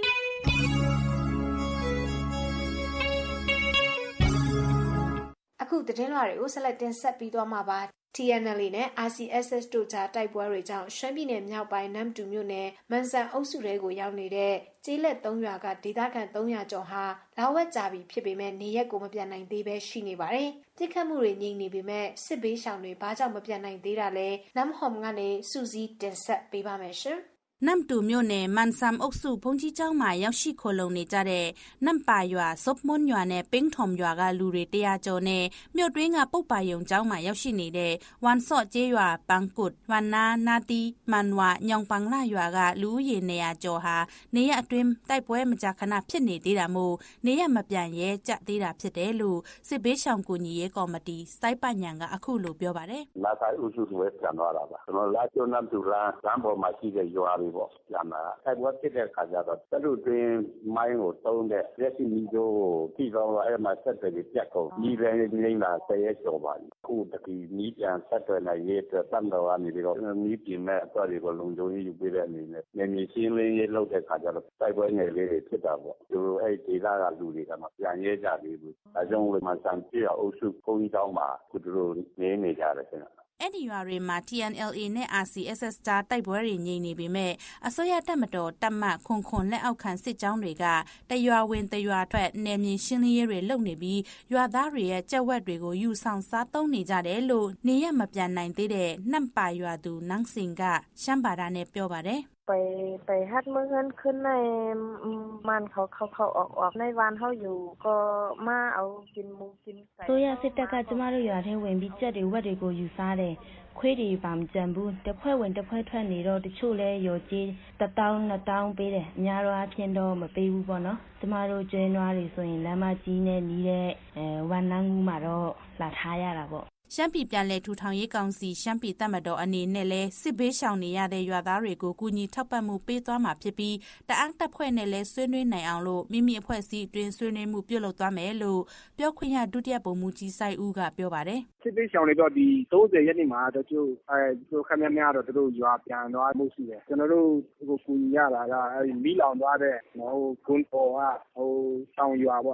အခုသတင်းလွှာတွေကိုဆက်လက်တင်ဆက်ပြီးသွားမှာပါTNLA နဲ့ RCSS တို့ကြားတိုက်ပွဲတွေကြောင့်ရှမ်းပြည်နယ်မြောက်ပိုင်းနမ်တူမြို့နယ်မန်ဆန်အုပ်စုတွေကိုရောက်နေတဲ့ကျေးလက်3ရွာကဒေသခံ300ကျော်ဟာလာဝက်ကြပြီဖြစ်ပေမဲ့နေရက်ကိုမပြန်နိုင်သေးပဲရှိနေပါတယ်။ပြစ်ခတ်မှုတွေငြိမ်နေပေမဲ့စစ်ဘေးရှောင်တွေဘာကြောင့်မပြန်နိုင်သေးတာလဲနမ်ဟ ோம் ကနေစူးစီးတင်ဆက်ပေးပါမယ်ရှင်။နမ်တူမြို့နယ်မန်ဆမ်အုပ်စုဘုံကြီးကျောင်းမှာရောက်ရှိခိုလုံနေကြတဲ့နမ်ပါရွာဇုပ်မွန်ရွာနဲ့ပင်းထုံရွာကလူတွေ100ကျော်နဲ့မြို့တွင်းကပုတ်ပါယုံကျောင်းမှာရောက်ရှိနေတဲ့ဝန်ဆော့ကျေးရွာပန်းကုတ်ဝန်နာနာတီမန်ဝါညောင်ပန်းလာရွာကလူဦးရေ100ကျော်ဟာနေရအတွင်းတိုက်ပွဲမကြာခဏဖြစ်နေသေးတာမို့နေရမပြန်ရဲကြသေးတာဖြစ်တယ်လို့စစ်ဘေးရှောင်ကူညီရေးကော်မတီစိုက်ပညံကအခုလိုပြောပါတယ်။လာဆိုင်အုပ်စုတွေပြန်သွားတာပါ။ကျွန်တော်လာကျုံနမ်တူလာလမ်းပေါ်မှာရှိတဲ့ရွာပေါ့လာမှာတိုက်ပွဲဖြစ်တဲ့ခါကျတော့တလူတွင်မိုင်းကိုတုံးတဲ့ရက်စီမီတို့ပြီးတော့အဲ့မှာဆက်တယ်ပြတ်ကုန်ဒီပဲနေလာဆယ်ရက်ကျော်ပါပြီခုတတိနီးပြန်ဆက်တယ်နိုင်ရဲ့တန်တော်ကနေပြီးတော့နီးပြင်မဲ့အတွက်တွေကိုလုံခြုံရေးယူပေးတဲ့အနေနဲ့နေမြေရှင်းလင်းရေးလုပ်တဲ့ခါကျတော့တိုက်ပွဲငယ်လေးတွေဖြစ်တာပေါ့သူတို့အဲ့ဒေသကလူတွေကမှပြန်ရဲကြသေးဘူးအဲကြောင့်မှစံပြအုပ်စုဘုံကြီးတောင်းမှာသူတို့နေကြတယ်ခင်ဗျအဲ့ဒီရွာတွေမှာ TNLA နဲ့ RCSS ကြားတိုက်ပွဲတွေငြိမ်နေပေမဲ့အစိုးရတပ်မတော်တပ်မခွန်လက်အောက်ခံစစ်ကြောင်းတွေကတရွာဝင်တရွာထွက်နယ်မြေရှင်းလင်းရေးတွေလုပ်နေပြီးရွာသားတွေရဲ့ကြက်ဝက်တွေကိုယူဆောင်စားသုံးနေကြတယ်လို့နေရမပြန်နိုင်သေးတဲ့နှမ်ပါရွာသူနန်းစင်ကရှမ်းဘာသာနဲ့ပြောပါတယ်ไปฮัดเมื่อเงินขึ้นในมันเขาออกในวันเขาอยู่ก็มาเอากินหมูกินไก่ဆိုရစစ်တပ်ကကျမတို့ရွာထဲဝင်ပြီးကြက်တွေဝက်တွေကိုယူစားတယ်ခွေးတွေပါမကြံဘူးတစ်ဖွဲ့ဝင်တစ်ဖွဲ့ထွက်နေတော့တချို့လဲရော်ကြီး1000 2000ပေးတယ်အများတော့အဖြစ်တော့မပေးဘူးပေါ့နော်ကျမတို့ကျွဲနွားတွေဆိုရင်လမ်းမကြီးနဲ့နီးတဲ့ဝန်နန်းကူးမှာတော့လာထားရတာပေါ့ရှမ်းပြည်ပြန်လည်ထူထောင်ရေးကောင်စီရှမ်းပြည်တပ်မတော်အနေနဲ့လဲစစ်ဘေးရှောင်နေရတဲ့ရွာသားတွေကိုကူညီထောက်ပံ့မှုပေးသွားမှာဖြစ်ပြီးတအားတပ်ဖွဲ့နဲ့လဲဆွေးနွေးနိုင်အောင်လို့မိမိအဖွဲ့အစည်းအတွင်းဆွေးနွေးမှုပြုလုပ်သွားမယ်လို့ပြောခွင့်ရဒုတိယဗိုလ်မှူးကြီးစိုက်ဦးကပြောပါတယ်စစ်ဘေးရှောင်တွေတော့ဒီ30ရက်နေ့မှာတို့ခက်များတော့တို့ရွာပြန်သွားမှုရှိတယ်ကျွန်တော်တို့ကူညီရတာကအဲဒီမီးလောင်သွားတဲ့ဟိုကွန်ပေါ်ကဟိုတောင်ရွာပေါ့နော်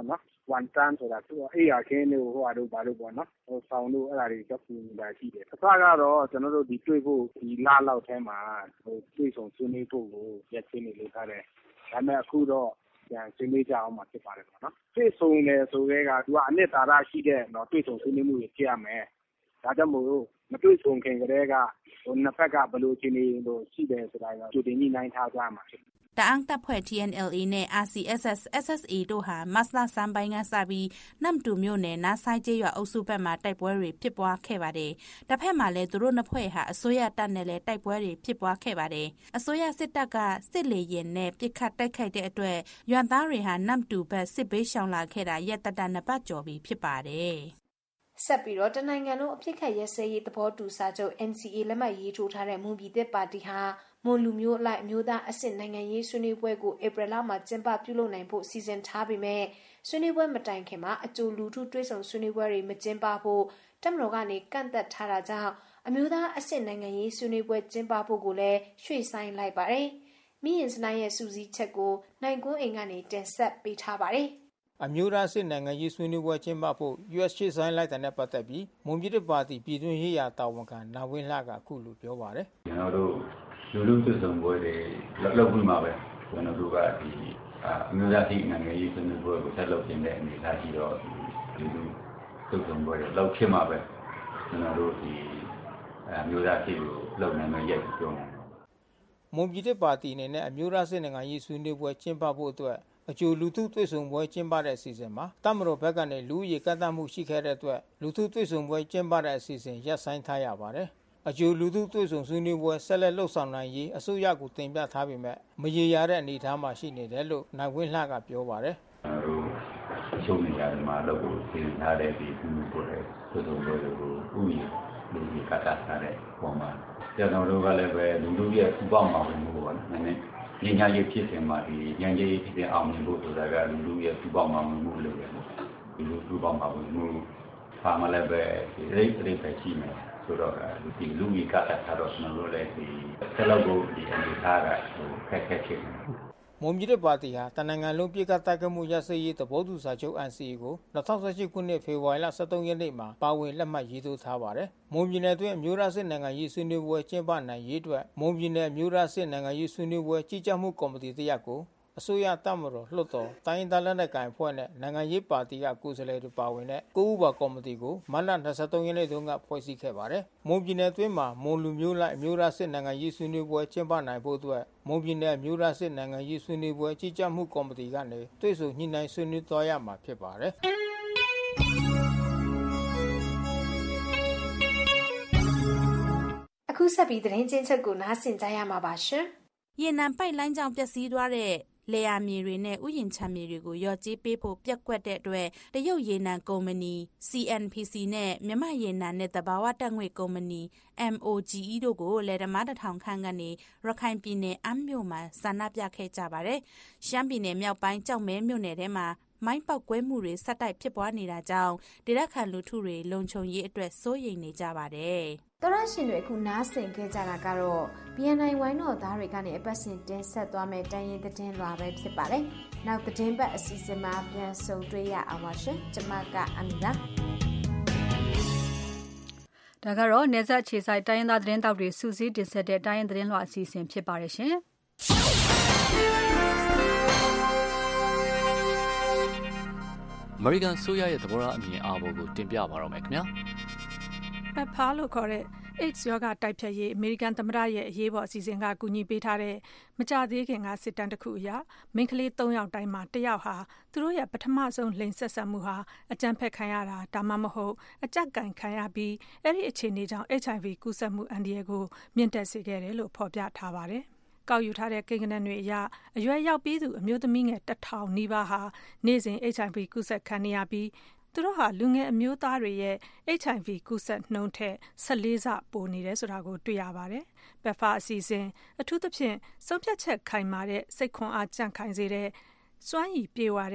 ဝန်တန်းဆိုတာသူအေးရခင်းတွေကိုဟိုအားတို့ဘာလို့ပေါ့နော်ဆောင်တို့အဲ့ဒါတွေကြောက်ကူနေတာရှိတယ်အစကတော့ကျွန်တော်တို့ဒီတွေ့ဖို့ဒီလလောက်ထဲမှာတွေ့ဆုံဆွေးနွေးဖို့ကိုရက်ချင်းနေလို့ထားတယ်ဒါပေမဲ့အခုတော့ပြန်ဆွေးနွေးကြအောင်မှာဖြစ်ပါတယ်ပေါ့နော်တွေ့ဆုံနေဆိုရဲကသူကအနှစ်သာရရှိတဲ့တော့တွေ့ဆုံဆွေးနွေးမှုတွေဖြစ်ရမယ်ဒါကြောင့်မို့မတွေ့ဆုံခင်ကတည်းကနှစ်ဖက်ကဘယ်လိုအခြေအနေလို့ရှိတယ်ဆိုတာကိုကြိုတင်ညှိနှိုင်းထားကြမှာဖြစ်တအန်းတပ်ဖွဲ့ TNLA နဲ့ RCSS SSA တို့ဟာမတ်လဆန်းပိုင်းကစပြီးနမ်တူမြို့နယ်နားဆိုင်ကျေးရွာအုပ်စုဘက်မှာတိုက်ပွဲတွေဖြစ်ပွားခဲ့ပါတယ်။တစ်ဖက်မှာလည်းသူတို့နှစ်ဖွဲ့ဟာအစိုးရတပ်နဲ့လည်းတိုက်ပွဲတွေဖြစ်ပွားခဲ့ပါတယ်။အစိုးရစစ်တပ်ကစစ်လေယာဉ်နဲ့ပစ်ခတ်တိုက်ခိုက်တဲ့အတွက်ရွာသားတွေဟာနမ်တူဘက်စစ်ဘေးရှောင်လာခဲ့တာရက်တနှစ်ပတ်ကျော်ပြီဖြစ်ပါတယ်။ဆက်ပြီးတော့တနိုင်ငံလုံးအဖြစ်ခက်ရဲစဲရေးသဘောတူစာချုပ် NCA လက်မှတ်ရေးထိုးထားတဲ့မွန်ပြည်သစ်ပါတီဟာမွန်လူမျိုးအလိုက်အမျိုးသားအဆင့်နိုင်ငံရေးဆွေးနွေးပွဲကိုဧပြီလမှာကျင်းပပြုလုပ်နိုင်ဖို့စီစဉ်ထားပေမဲ့ဆွေးနွေးပွဲမတိုင်ခင်မှာအကျိုးလူထုတွဲဆုံဆွေးနွေးပွဲတွေမကျင်းပဖို့တပ်မတော်ကနေကန့်သက်ထားတာကြောင့်အမျိုးသားအဆင့်နိုင်ငံရေးဆွေးနွေးပွဲကျင်းပဖို့ကိုလည်းရွှေ့ဆိုင်းလိုက်ပါတယ်။မိရင်စနိုင်ရဲ့စူးစီးချက်ကိုနိုင်ကွန်းအိမ်ကနေတင်ဆက်ပေးထားပါတယ်။အမျိုးသားစစ်နိုင်ငံရေးဆွေးနွေးပွဲကျင်းပဖို့ US ရှေ့ဆိုင်လိုက်တဲ့နဲ့ပတ်သက်ပြီးမွန်ပြည်သစ်ပါတီပြည်တွင်းရေးရာတာဝန်ခံနာဝင်းလှကအခုလိုပြောပါတယ်။ကျွန်တော်တို့လူလူသစ္စာပွဲတွေလောက်ပြီးမှပဲကျွန်တော်တို့ကဒီအမျိုးသားစစ်နိုင်ငံရေးဆွေးနွေးပွဲကိုဆက်လုပ်နေတဲ့အနေအထားရှိတော့လူလူသစ္စာပွဲတွေလောက်ဖြစ်မှပဲကျွန်တော်တို့ဒီအမျိုးသားစစ်ကိုလုပ်နိုင်မယ့်ရည်ပြောနေတယ်။မွန်ပြည်သစ်ပါတီအနေနဲ့အမျိုးသားစစ်နိုင်ငံရေးဆွေးနွေးပွဲကျင်းပဖို့အတွက်အကျိုးလူထုတွေ့ဆုံပွဲကျင်းပတဲ့အစီအစဉ်မှာတပ်မတော်ဘက်ကနေလူဦးရေကန့်သတ်မှုရှိခဲ့တဲ့အတွက်လူထုတွေ့ဆုံပွဲကျင်းပတဲ့အစီအစဉ်ရပ်ဆိုင်းထားရပါတယ်။အကျိုးလူထုတွေ့ဆုံဆွေးနွေးပွဲဆက်လက်လှုပ်ဆောင်နိုင်ရေးအစိုးရကတင်ပြထားပေမဲ့မရေရာတဲ့အနေအထားမှာရှိနေတယ်လို့နိုင်ဝင်းလှကပြောပါတယ်။ကျွန်တော်တို့ရှုံးနေရတယ်မှာတော့ပြင်ထားတဲ့ဒီဆွေးနွေးပွဲတွေ့ဆုံပွဲကိုဥယျာဉ်လူကြီးကတ်ထားတဲ့ပုံမှာကျွန်တော်တို့ကလည်းပဲလူတို့ရဲ့ဥပမာဝင်မှုပေါ့နော်။နည်းနည်းဉာဏ်ရေးဖြစ်စဉ်မှာဒီဉာဏ်ရေးဖြစ်တဲ့အောင်မြင်ဖို့ဆိုတာကလူလူရဲ့ဥပမာဝင်မှုလို့ပဲ။ဒီလိုဥပမာဝင်မှုပါမလည်းပဲဒီရိတ်ပဲရှိမယ်ဆိုတော့ဒီလူကြီးကတ်ထားတော့ကျွန်တော်တို့လည်းဒီဆက်လုပ်ဖို့ဒီအနေထားကခက်ဖြစ်နေတယ်မွန်ပြည်သစ်ပါတီဟာတနိုင်ငံလုံးပြည်ကတိုက်ခတ်မှုရစရေးသဘောတူစာချုပ် NCA ကို2018ခုနှစ်ဖေဖော်ဝါရီလ23ရက်နေ့မှာပါဝင်လက်မှတ်ရေးထိုးထားပါတယ်။မွန်ပြည်နယ်တွင်အမျိုးသားစစ်နိုင်ငံရေးဆွေးနွေးပွဲကျင်းပနိုင်ရေးအတွက်မွန်ပြည်နယ်အမျိုးသားစစ်နိုင်ငံရေးဆွေးနွေးပွဲကြီးကြပ်မှုကော်မတီတရက်ကိုအစိုးရတပ်မတော်လွှတ်တော်တိုင်းဒေသလက်နက်ကိုင်အဖွဲ့နဲ့နိုင်ငံရေးပါတီကကိုယ်စားလှယ်တွေပါဝင်တဲ့9ဦးပါကော်မတီကိုမတ်လ23ရက်နေ့တုန်းကဖွဲ့စည်းခဲ့ပါတယ်။မွန်ပြည်နယ်တွင်းမှာမွန်လူမျိုးလိုက်အမျိုးသားစစ်နိုင်ငံရေးဆွေးနွေးပွဲကျင်းပနိုင်ဖို့အတွက်မွန်ပြည်နယ်အမျိုးသားစစ်နိုင်ငံရေးဆွေးနွေးပွဲကြီးကြပ်မှုကော်မတီကနေတွေ့ဆုံညှိနှိုင်းဆွေးနွေးသွားရမှာဖြစ်ပါတယ်။အခုဆက်ပြီးသတင်းချင်းချက်ကိုနားဆင်ကြရမှာပါရှင်။ရေနံပိုက်လိုင်းကြောင့်ပျက်စီးသွားတဲ့လေယာမြေတွေနဲ့ဥယျာဉ်ခြံမြေတွေကိုရော့ကြေးပေးဖို့ပြက်ကွက်တဲ့အတွက်တရုတ်ရေနံကုမ္ပဏီ CNPC နဲ့မြန်မာရေနံနဲ့သဘာဝတက်ငွေကုမ္ပဏီ MOGE တို့ကိုလယ်ဓမား1000ခန့်ကနေရခိုင်ပြည်နယ်အမ်းမြို့မှာဆန္ဒပြခဲ့ကြပါတယ်။ရှမ်းပြည်နယ်မြောက်ပိုင်းကြောက်မဲမြို့နယ်ထဲမှာမိုင်းပေါက်ကွဲမှုတွေဆက်တိုက်ဖြစ်ပွားနေတာကြောင့်ဒေသခံလူထုတွေလုံခြုံရေးအတွက်စိုးရိမ်နေကြပါတယ်။တော်ရရှင်တွေအခုနားဆင်ခဲ့ကြတာကတော့ BNI ဝိုင်းတော်သားတွေကနေအပတ်စဉ်တင်ဆက်သွားမယ့်တိုင်းရင်းသတင်းလွှာပဲဖြစ်ပါတယ်။နောက်သတင်းပတ်အစီအစဉ်မှာပြန်ဆုံတွေ့ရအောင်ပါရှင်။ကျွန်မကအမီပါ။ဒါကတော့နေဆက်ခြေဆိုင်တိုင်းရင်းသားသတင်းတောက်တွေစူးစီးတင်ဆက်တဲ့တိုင်းရင်းသတင်းလွှာအစီအစဉ်ဖြစ်ပါတယ်ရှင်။အမေရိကန်ဆိုရရဲ့သဘောထားအမြင်အာဘော်ကိုတင်ပြပါတော့မယ်ခင်ဗျာ။ပတ်ဖားလို့ခေါ်တဲ့ AIDS ရောဂါတိုက်ဖျက်ရေးအမေရိကန်သမ္မတရဲ့အရေးပေါ်အစီအစဉ်ကကူညီပေးထားတဲ့မကြသေးခင်ကစစ်တမ်းတစ်ခုအရမိန်းကလေး3ယောက်တိုင်းမှာ1ယောက်ဟာသူတို့ရဲ့ပထမဆုံးလိင်ဆက်ဆက်မှုဟာအကြမ်းဖက်ခံရတာဒါမှမဟုတ်အကြက်ကင်ခံရပြီးအဲ့ဒီအခြေအနေကြောင့် HIV ကူးစက်မှုအန္တရာယ်ကိုမြင့်တက်စေခဲ့တယ်လို့ဖော်ပြထားပါတယ်။ကောက်ယူထားတဲ့ကိန်းဂဏန်းတွေအရအရွယ်ရောက်ပြီးသူအမျိုးသမီးငယ်1000နီးပါးဟာနေ့စဉ် HIV ကူးစက်ခံနေရပြီးသူတို့ဟာလူငယ်အမျိုးသားတွေရဲ့ HIV ကူးစက်နှုန်းထက်14ဆပိုနေတယ်ဆိုတာကိုတွေ့ရပါတယ်။ပတ်ဖာအစီအစဉ်အထူးသဖြင့်ဆုံးဖြတ်ချက်ခိုင်မာတဲ့စိတ်ခွန်အားကြံ့ခိုင်စေတဲ့စွမ်းရည်ပြေဝတဲ့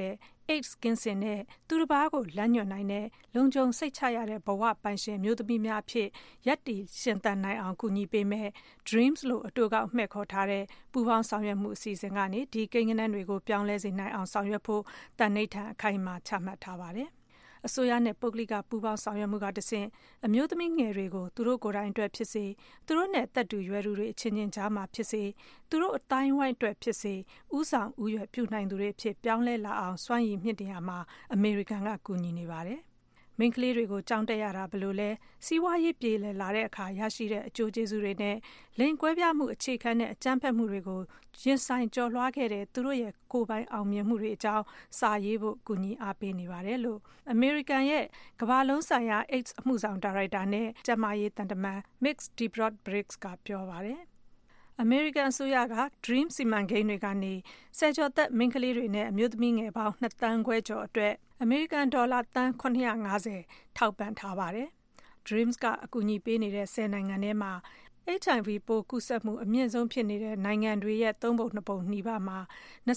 AIDS ကင်းစင်နဲ့သူတစ်ပါးကိုလမ်းညွှန်နိုင်တဲ့လုံခြုံစိတ်ချရတဲ့ဘဝပိုင်ရှင်မျိုးသမီးများအဖြစ်ရပ်တည်ရှင်သန်နိုင်အောင်ကူညီပေးမဲ့ Dreams လို့အတူကောက်မှဲ့ခေါ်ထားတဲ့ပူးပေါင်းဆောင်ရွက်မှုအစီအစဉ်ကနေဒီကိန်းဂဏန်းတွေကိုပြောင်းလဲစေနိုင်အောင်ဆောင်ရွက်ဖို့တန်နှိပ်ထံအခိုင်အမာချမှတ်ထားပါတယ်။အစိုးရနဲ့ပုဂ္ဂလိကပူးပေါင်းဆောင်ရွက်မှုကတဆင့်အမျိုးသမီးငယ်တွေကိုသူတို့ကိုယ်တိုင်အတွက်ဖြစ်စေသူတို့နဲ့တက်တူရွယ်သူတွေအချင်းချင်းကြားမှာဖြစ်စေသူတို့အတိုင်းဝိုင်းအတွက်ဖြစ်စေဥဆောင်ဥရွယ်ပြုနိုင်သူတွေဖြစ်ပြောင်းလဲလာအောင်စွမ်းရည်မြင့်တင်ရမှာအမေရိကန်ကကူညီနေပါတယ်။မိန်းကလေးတွေကိုကြောင်းတက်ရတာဘယ်လိုလဲစီးပွားရေးပြေလည်လာတဲ့အခါရရှိတဲ့အကျိုးကျေးဇူးတွေနဲ့လိင်ကွဲပြားမှုအခြေခံတဲ့အကြမ်းဖက်မှုတွေကိုရင်ဆိုင်ကျော်လွှားခဲ့တဲ့သူတို့ရဲ့ကိုယ်ပိုင်အောင်မြင်မှုတွေအကြောင်းစာရေးဖို့ကူညီအားပေးနေပါတယ်လို့အမေရိကန်ရဲ့ကမ္ဘာလုံးဆိုင်ရာ AIDS အမှုဆောင်ဒါရိုက်တာနဲ့ကျန်းမာရေးတန်တမန် Mix DeBroad-Briggs ကပြောပါတယ်။အမေရိကန်အစိုးရက Dream စီမံကိန်းတွေကနေဆယ်ကျော်သက်မိန်းကလေးတွေနဲ့အမျိုးသမီးငယ်ပေါင်း2 သန်းခွဲကျော်အတွက်အမေရိကန်ဒေါ်လာသန်း950ထောက်ပံ့ထားပါတယ်။ Dreams ကအကူအညီပေးနေတဲ့10နိုင်ငံထဲမှာ HIV ပိုးကူးစက်မှုအမြင့်ဆုံးဖြစ်နေတဲ့နိုင်ငံတွေရဲ့3 ပုံ 2 ပုံနီးပါးမှာ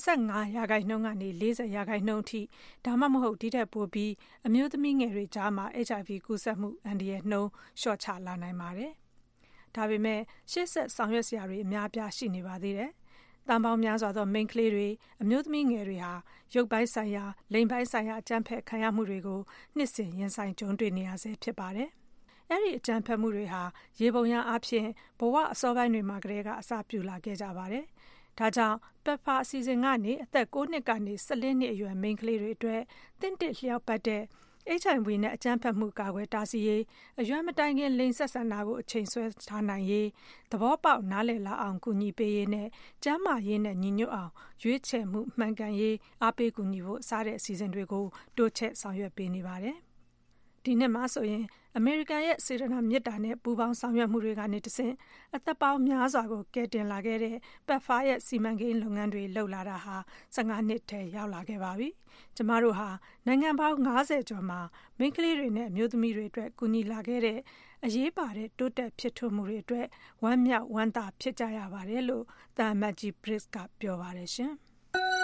25%ကနေ40%အထိဒါမှမဟုတ်ဒီထက်ပိုပြီးအမျိုးသမီးငယ်တွေကြားမှာ HIV ကူးစက်မှုအန္တရာယ်နှုန်းလျှော့ချလာနိုင်ပါတယ်။ဒါပေမဲ့ရှေ့ဆက်ဆောင်ရွက်စရာတွေအများအပြားရှိနေပါသေးတယ်။တန်ပေါင်းများစွာသောမိန်းကလေးတွေအမျိုးသမီးငယ်တွေဟာရုပ်ပိုင်းဆိုင်ရာလိင်ပိုင်းဆိုင်ရာအကြမ်းဖက်ခံရမှုတွေကိုနှစ်စဉ်ရင်ဆိုင်ကြုံတွေ့နေရဆဲဖြစ်ပါတယ်။အဲ့ဒီအကြမ်းဖက်မှုတွေဟာရေပုံရအဖြစ်ဘဝအစောပိုင်းတွေမှာကတည်းကအစပြုလာခဲ့ကြပါတယ်။ဒါကြောင့် PEPFAR အစီအစဉ်ကနေအသက်9နှစ်ကနေ14နှစ်အရွယ်မိန်းကလေးတွေအတွက်တင့်တစ်လျှောက်ပတ်တဲ့HIV နဲ့အကြမ်းဖက်မှုကာကွယ်တားဆီးရေးအရွယ်မတိုင်ခင်လိင်ဆက်ဆံတာကိုအချိန်ဆွဲထားနိုင်ရေးသဘောပေါက်နားလည်လာအောင်ကူညီပေးရေးနဲ့ကျန်းမာရေးနဲ့ညီညွတ်အောင်ရွေးချယ်မှုမှန်ကန်ရေးအားပေးကူညီဖို့စတဲ့အစီအစဉ်တွေကိုတိုးချဲ့ဆောင်ရွက်ပေးနေပါတယ်။ဒီနှစ်မှာဆိုရင်အမေရိကန်ရဲ့စေတနာမေတ္တာနဲ့ပူးပေါင်းဆောင်ရွက်မှုတွေကနေတဆင့်အသက်ပေါင်းများစွာကိုကယ်တင်လာခဲ့တဲ့ PEPFAR ရဲ့စီမံကိန်းလုပ်ငန်းတွေလှုပ်လာတာဟာ15နှစ်ထဲရောက်လာခဲ့ပါပြီ။ကျမတို့ဟာနိုင်ငံပေါင်း90ကျော်မှာမိန်းကလေးတွေနဲ့အမျိုးသမီးတွေအတွက်ကူညီလာခဲ့တဲ့အရေးပါတဲ့တိုးတက်ဖြစ်ထွန်းမှုတွေအတွက်ဝမ်းမြောက်ဝမ်းသာဖြစ်ကြရပါတယ်လို့သံအမတ်ကြီး Briggs ကပြောပါတယ်ရှင်။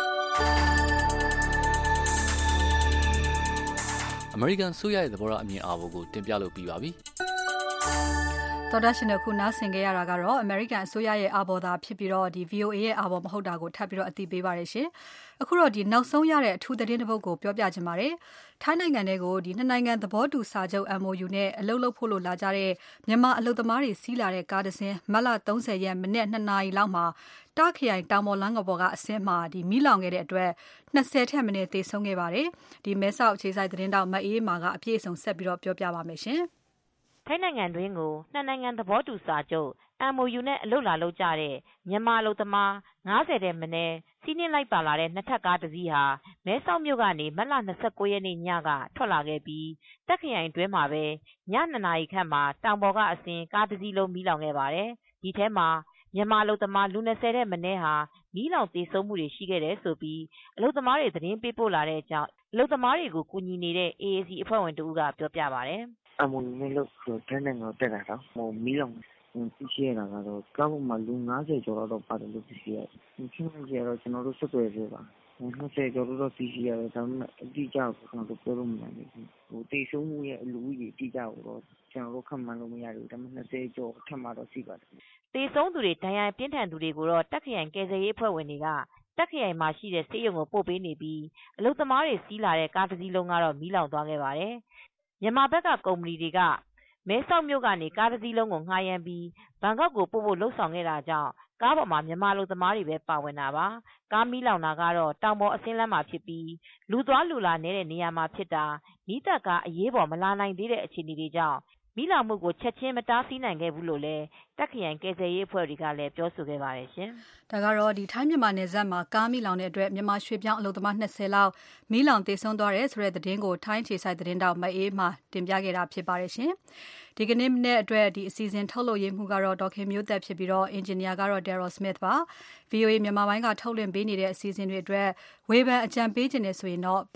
အမေရိကန်ဆိုရရဲ့သဘောထားအမြင်အာဘော်ကိုတင်ပြလို့ပြီးပါပြီ။သောတာရှင်တို့ခုနားဆင်ကြရတာကတော့ American အစိုးရရဲ့အာဘော်သာဖြစ်ပြီးတော့ဒီ VOA ရဲ့အာဘော်မဟုတ်တာကိုထပ်ပြီးတော့အသိပေးပါရရှင်။အခုတော့ဒီနောက်ဆုံးရတဲ့အထူးသတင်းတစ်ပုဒ်ကိုပြောပြချင်ပါတယ်။ထိုင်းနိုင်ငံတွေကိုဒီနှစ်နိုင်ငံသဘောတူစာချုပ် MOU နဲ့အလုပ်လုပ်ဖို့လို့လာကြတဲ့မြန်မာအလုပ်သမားတွေစီးလာတဲ့ကားတစ်စင်းမတ်လ30ရက်မနေ့2နာရီလောက်မှာတာခရိုင်တောင်ပေါ်လမ်းကပေါ်ကအဆင်းမှာဒီမီးလောင်ခဲ့တဲ့အတွက်20ထက်မနည်းသေဆုံးခဲ့ပါတယ်။ဒီမဲဆောက်အခြေစိုက်သတင်းတောက်မအေးမာကအပြည့်အစုံဆက်ပြီးတော့ပြောပြပါမယ်ရှင်။ထိုင်းနိုင်ငံတွင်းကိုနှစ်နိုင်ငံသဘောတူစာချုပ် MOU နဲ့အလုပ်လာလုပ်ကြတဲ့မြန်မာအလုပ်သမား90တဲ့မနည်းစီးနင်းလိုက်ပါလာတဲ့နှစ်ထပ်ကားတစ်စီးဟာမဲဆောက်မြို့ကနေမတ်လ29ရက်နေ့ညကထွက်လာခဲ့ပြီးတက်ခရိုင်တွင်းမှာပဲည2နာရီခန့်မှာတောင်ပေါ်ကအစဉ်ကားတစ်စီးလုံးမီးလောင်ခဲ့ပါတယ်။ဒီထဲမှာမြန်မာအလုပ်သမားလူ20တဲ့မနည်းဟာမီးလောင်သေဆုံးမှုတွေရှိခဲ့တယ်ဆိုပြီးအလုပ်သမားတွေသတင်းပေးပို့လာတဲ့အကြောင်းအလုပ်သမားတွေကိုကူညီနေတဲ့ AAC အဖွဲ့ဝင်တို့ကပြောပြပါတယ်။ MOU နဲ့လို့ထိုင်းနိုင်ငံတက်တာတော့မီးလောင်သိရှိရတာကတော့ကားပေါ်မှာလူ90ကျော်တော့ပါတယ်လို့သိရှိရတယ်။ချင်းချင်းကြီးတော့ကျွန်တော်တို့ဆက်သွယ်ပြပါ20ကျော်တော့သိရှိရတယ်ဒါပေမဲ့အတိအကျကိုကျွန်တော်တို့ပြောလို့မရဘူး။တေဆုံးမှုရဲ့လူဦးရေအတိအကျကိုတော့ကျွန်တော်တို့ခန့်မှန်းလို့မရဘူးဒါပေမဲ့20ကျော်ထပ်မှတော့ရှိပါတယ်။တေဆုံးသူတွေဒဏ်ရာပြင်းထန်သူတွေကိုတော့တက်ခရိုင်ကယ်ဆယ်ရေးအဖွဲ့ဝင်တွေကတက်ခရိုင်မှာရှိတဲ့ဆေးရုံကိုပို့ပေးနေပြီးအလုပ်သမားတွေစီးလာတဲ့ကားတစ်စီးလုံးကတော့မီးလောင်သွားခဲ့ပါတယ်။မြန်မာဘက်ကကုမ္ပဏီတွေကမဲဆောက်မြို့ကနေကားတစ်စီးလုံးကိုငှားရမ်းပြီးဘန်ကောက်ကိုပို့ဖို့လှုပ်ဆောင်ခဲ့တာကြောင့်ကားပေါ်မှာမြန်မာအလုပ်သမားတွေပဲပါဝင်တာပါ။ကားမီးလောင်တာကတော့တောင်ပေါ်အဆင်းလမ်းမှာဖြစ်ပြီးလူသွားလူလာနေတဲ့နေရာမှာဖြစ်တာမီးတပ်ကားအရေးပေါ်မလာနိုင်သေးတဲ့အခြေအနေတွေကြောင့်မီးလောင်မှုကိုချက်ချင်းမတားဆီးနိုင်ခဲ့ဘူးလို့လည်းတက်ခရိုင်ကယ်ဆယ်ရေးအဖွဲ့တွေကလည်းပြောဆိုခဲ့ပါတယ်ရှင်။ဒါကတော့ဒီထိုင်းမြန်မာနယ်စပ်မှာကားမီးလောင်တဲ့အတွက်မြန်မာရွှေပြောင်းအလုပ်သမား20လောက်မီးလောင်သေဆုံးသွားတယ်ဆိုတဲ့သတင်းကိုထိုင်းခြေဆိုင်သတင်းတောက်မအေးမှတင်ပြခဲ့တာဖြစ်ပါတယ်ရှင်။ဒီကနေ့နဲ့အတွက်ဒီအစီအစဉ်ထုတ်လုပ်ရေးမှုကတော့ဒေါက်ခင်မျိုးသက်ဖြစ်ပြီးတော့အင်ဂျင်နီယာကတော့ Daryl Smith ပါ VOA မြန်မာပိုင်းကထုတ်လွှင့်ပေးနေတဲ့အစီအစဉ်တွေအတွက်ဝေဖန်အကြံပေးခြင်းနဲ့ဆိုရင်တော့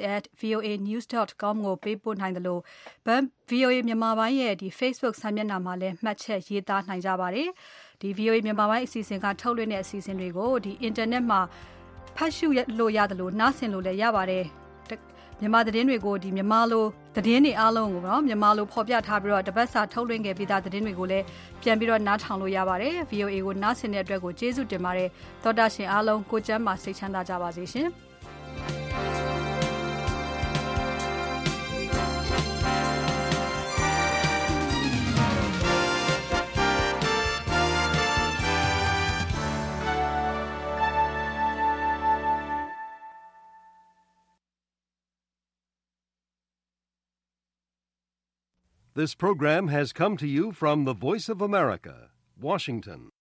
burmese@voanews.com ကိုပေးပို့နိုင်တယ်လို့ VOA မြန်မာပိုင်းရဲ့ဒီ Facebook စာမျက်နှာမှာလည်းမှတ်ချက်ရေးသားနိုင်ကြပါတယ်ဒီ VOA မြန်မာပိုင်းအစီအစဉ်ကထုတ်လွှင့်တဲ့အစီအစဉ်တွေကိုဒီ internet မှာဖတ်ရှုလို့ရတယ်လို့နားဆင်လို့လည်းရပါတယ်မြန်မာသတင်းတွေကိုမြန်မာလိုသတင်းတွေအားလုံးကိုမြန်မာလိုဖော်ပြထားပြီးတော့တပတ်စာထုတ်လွှင့်ခဲ့ပြီးသားသတင်းတွေကိုလည်းပြန်ပြီးတော့နားထောင်လို့ရပါတယ်။ VOA ကိုနားဆင်တဲ့အတွက်ကိုကျေးဇူးတင်ပါတယ်။သောတာရှင်အားလုံးကိုကျမ်းမာစိတ်ချမ်းသာကြပါစေရှင်။ This program has come to you from the Voice of America, Washington.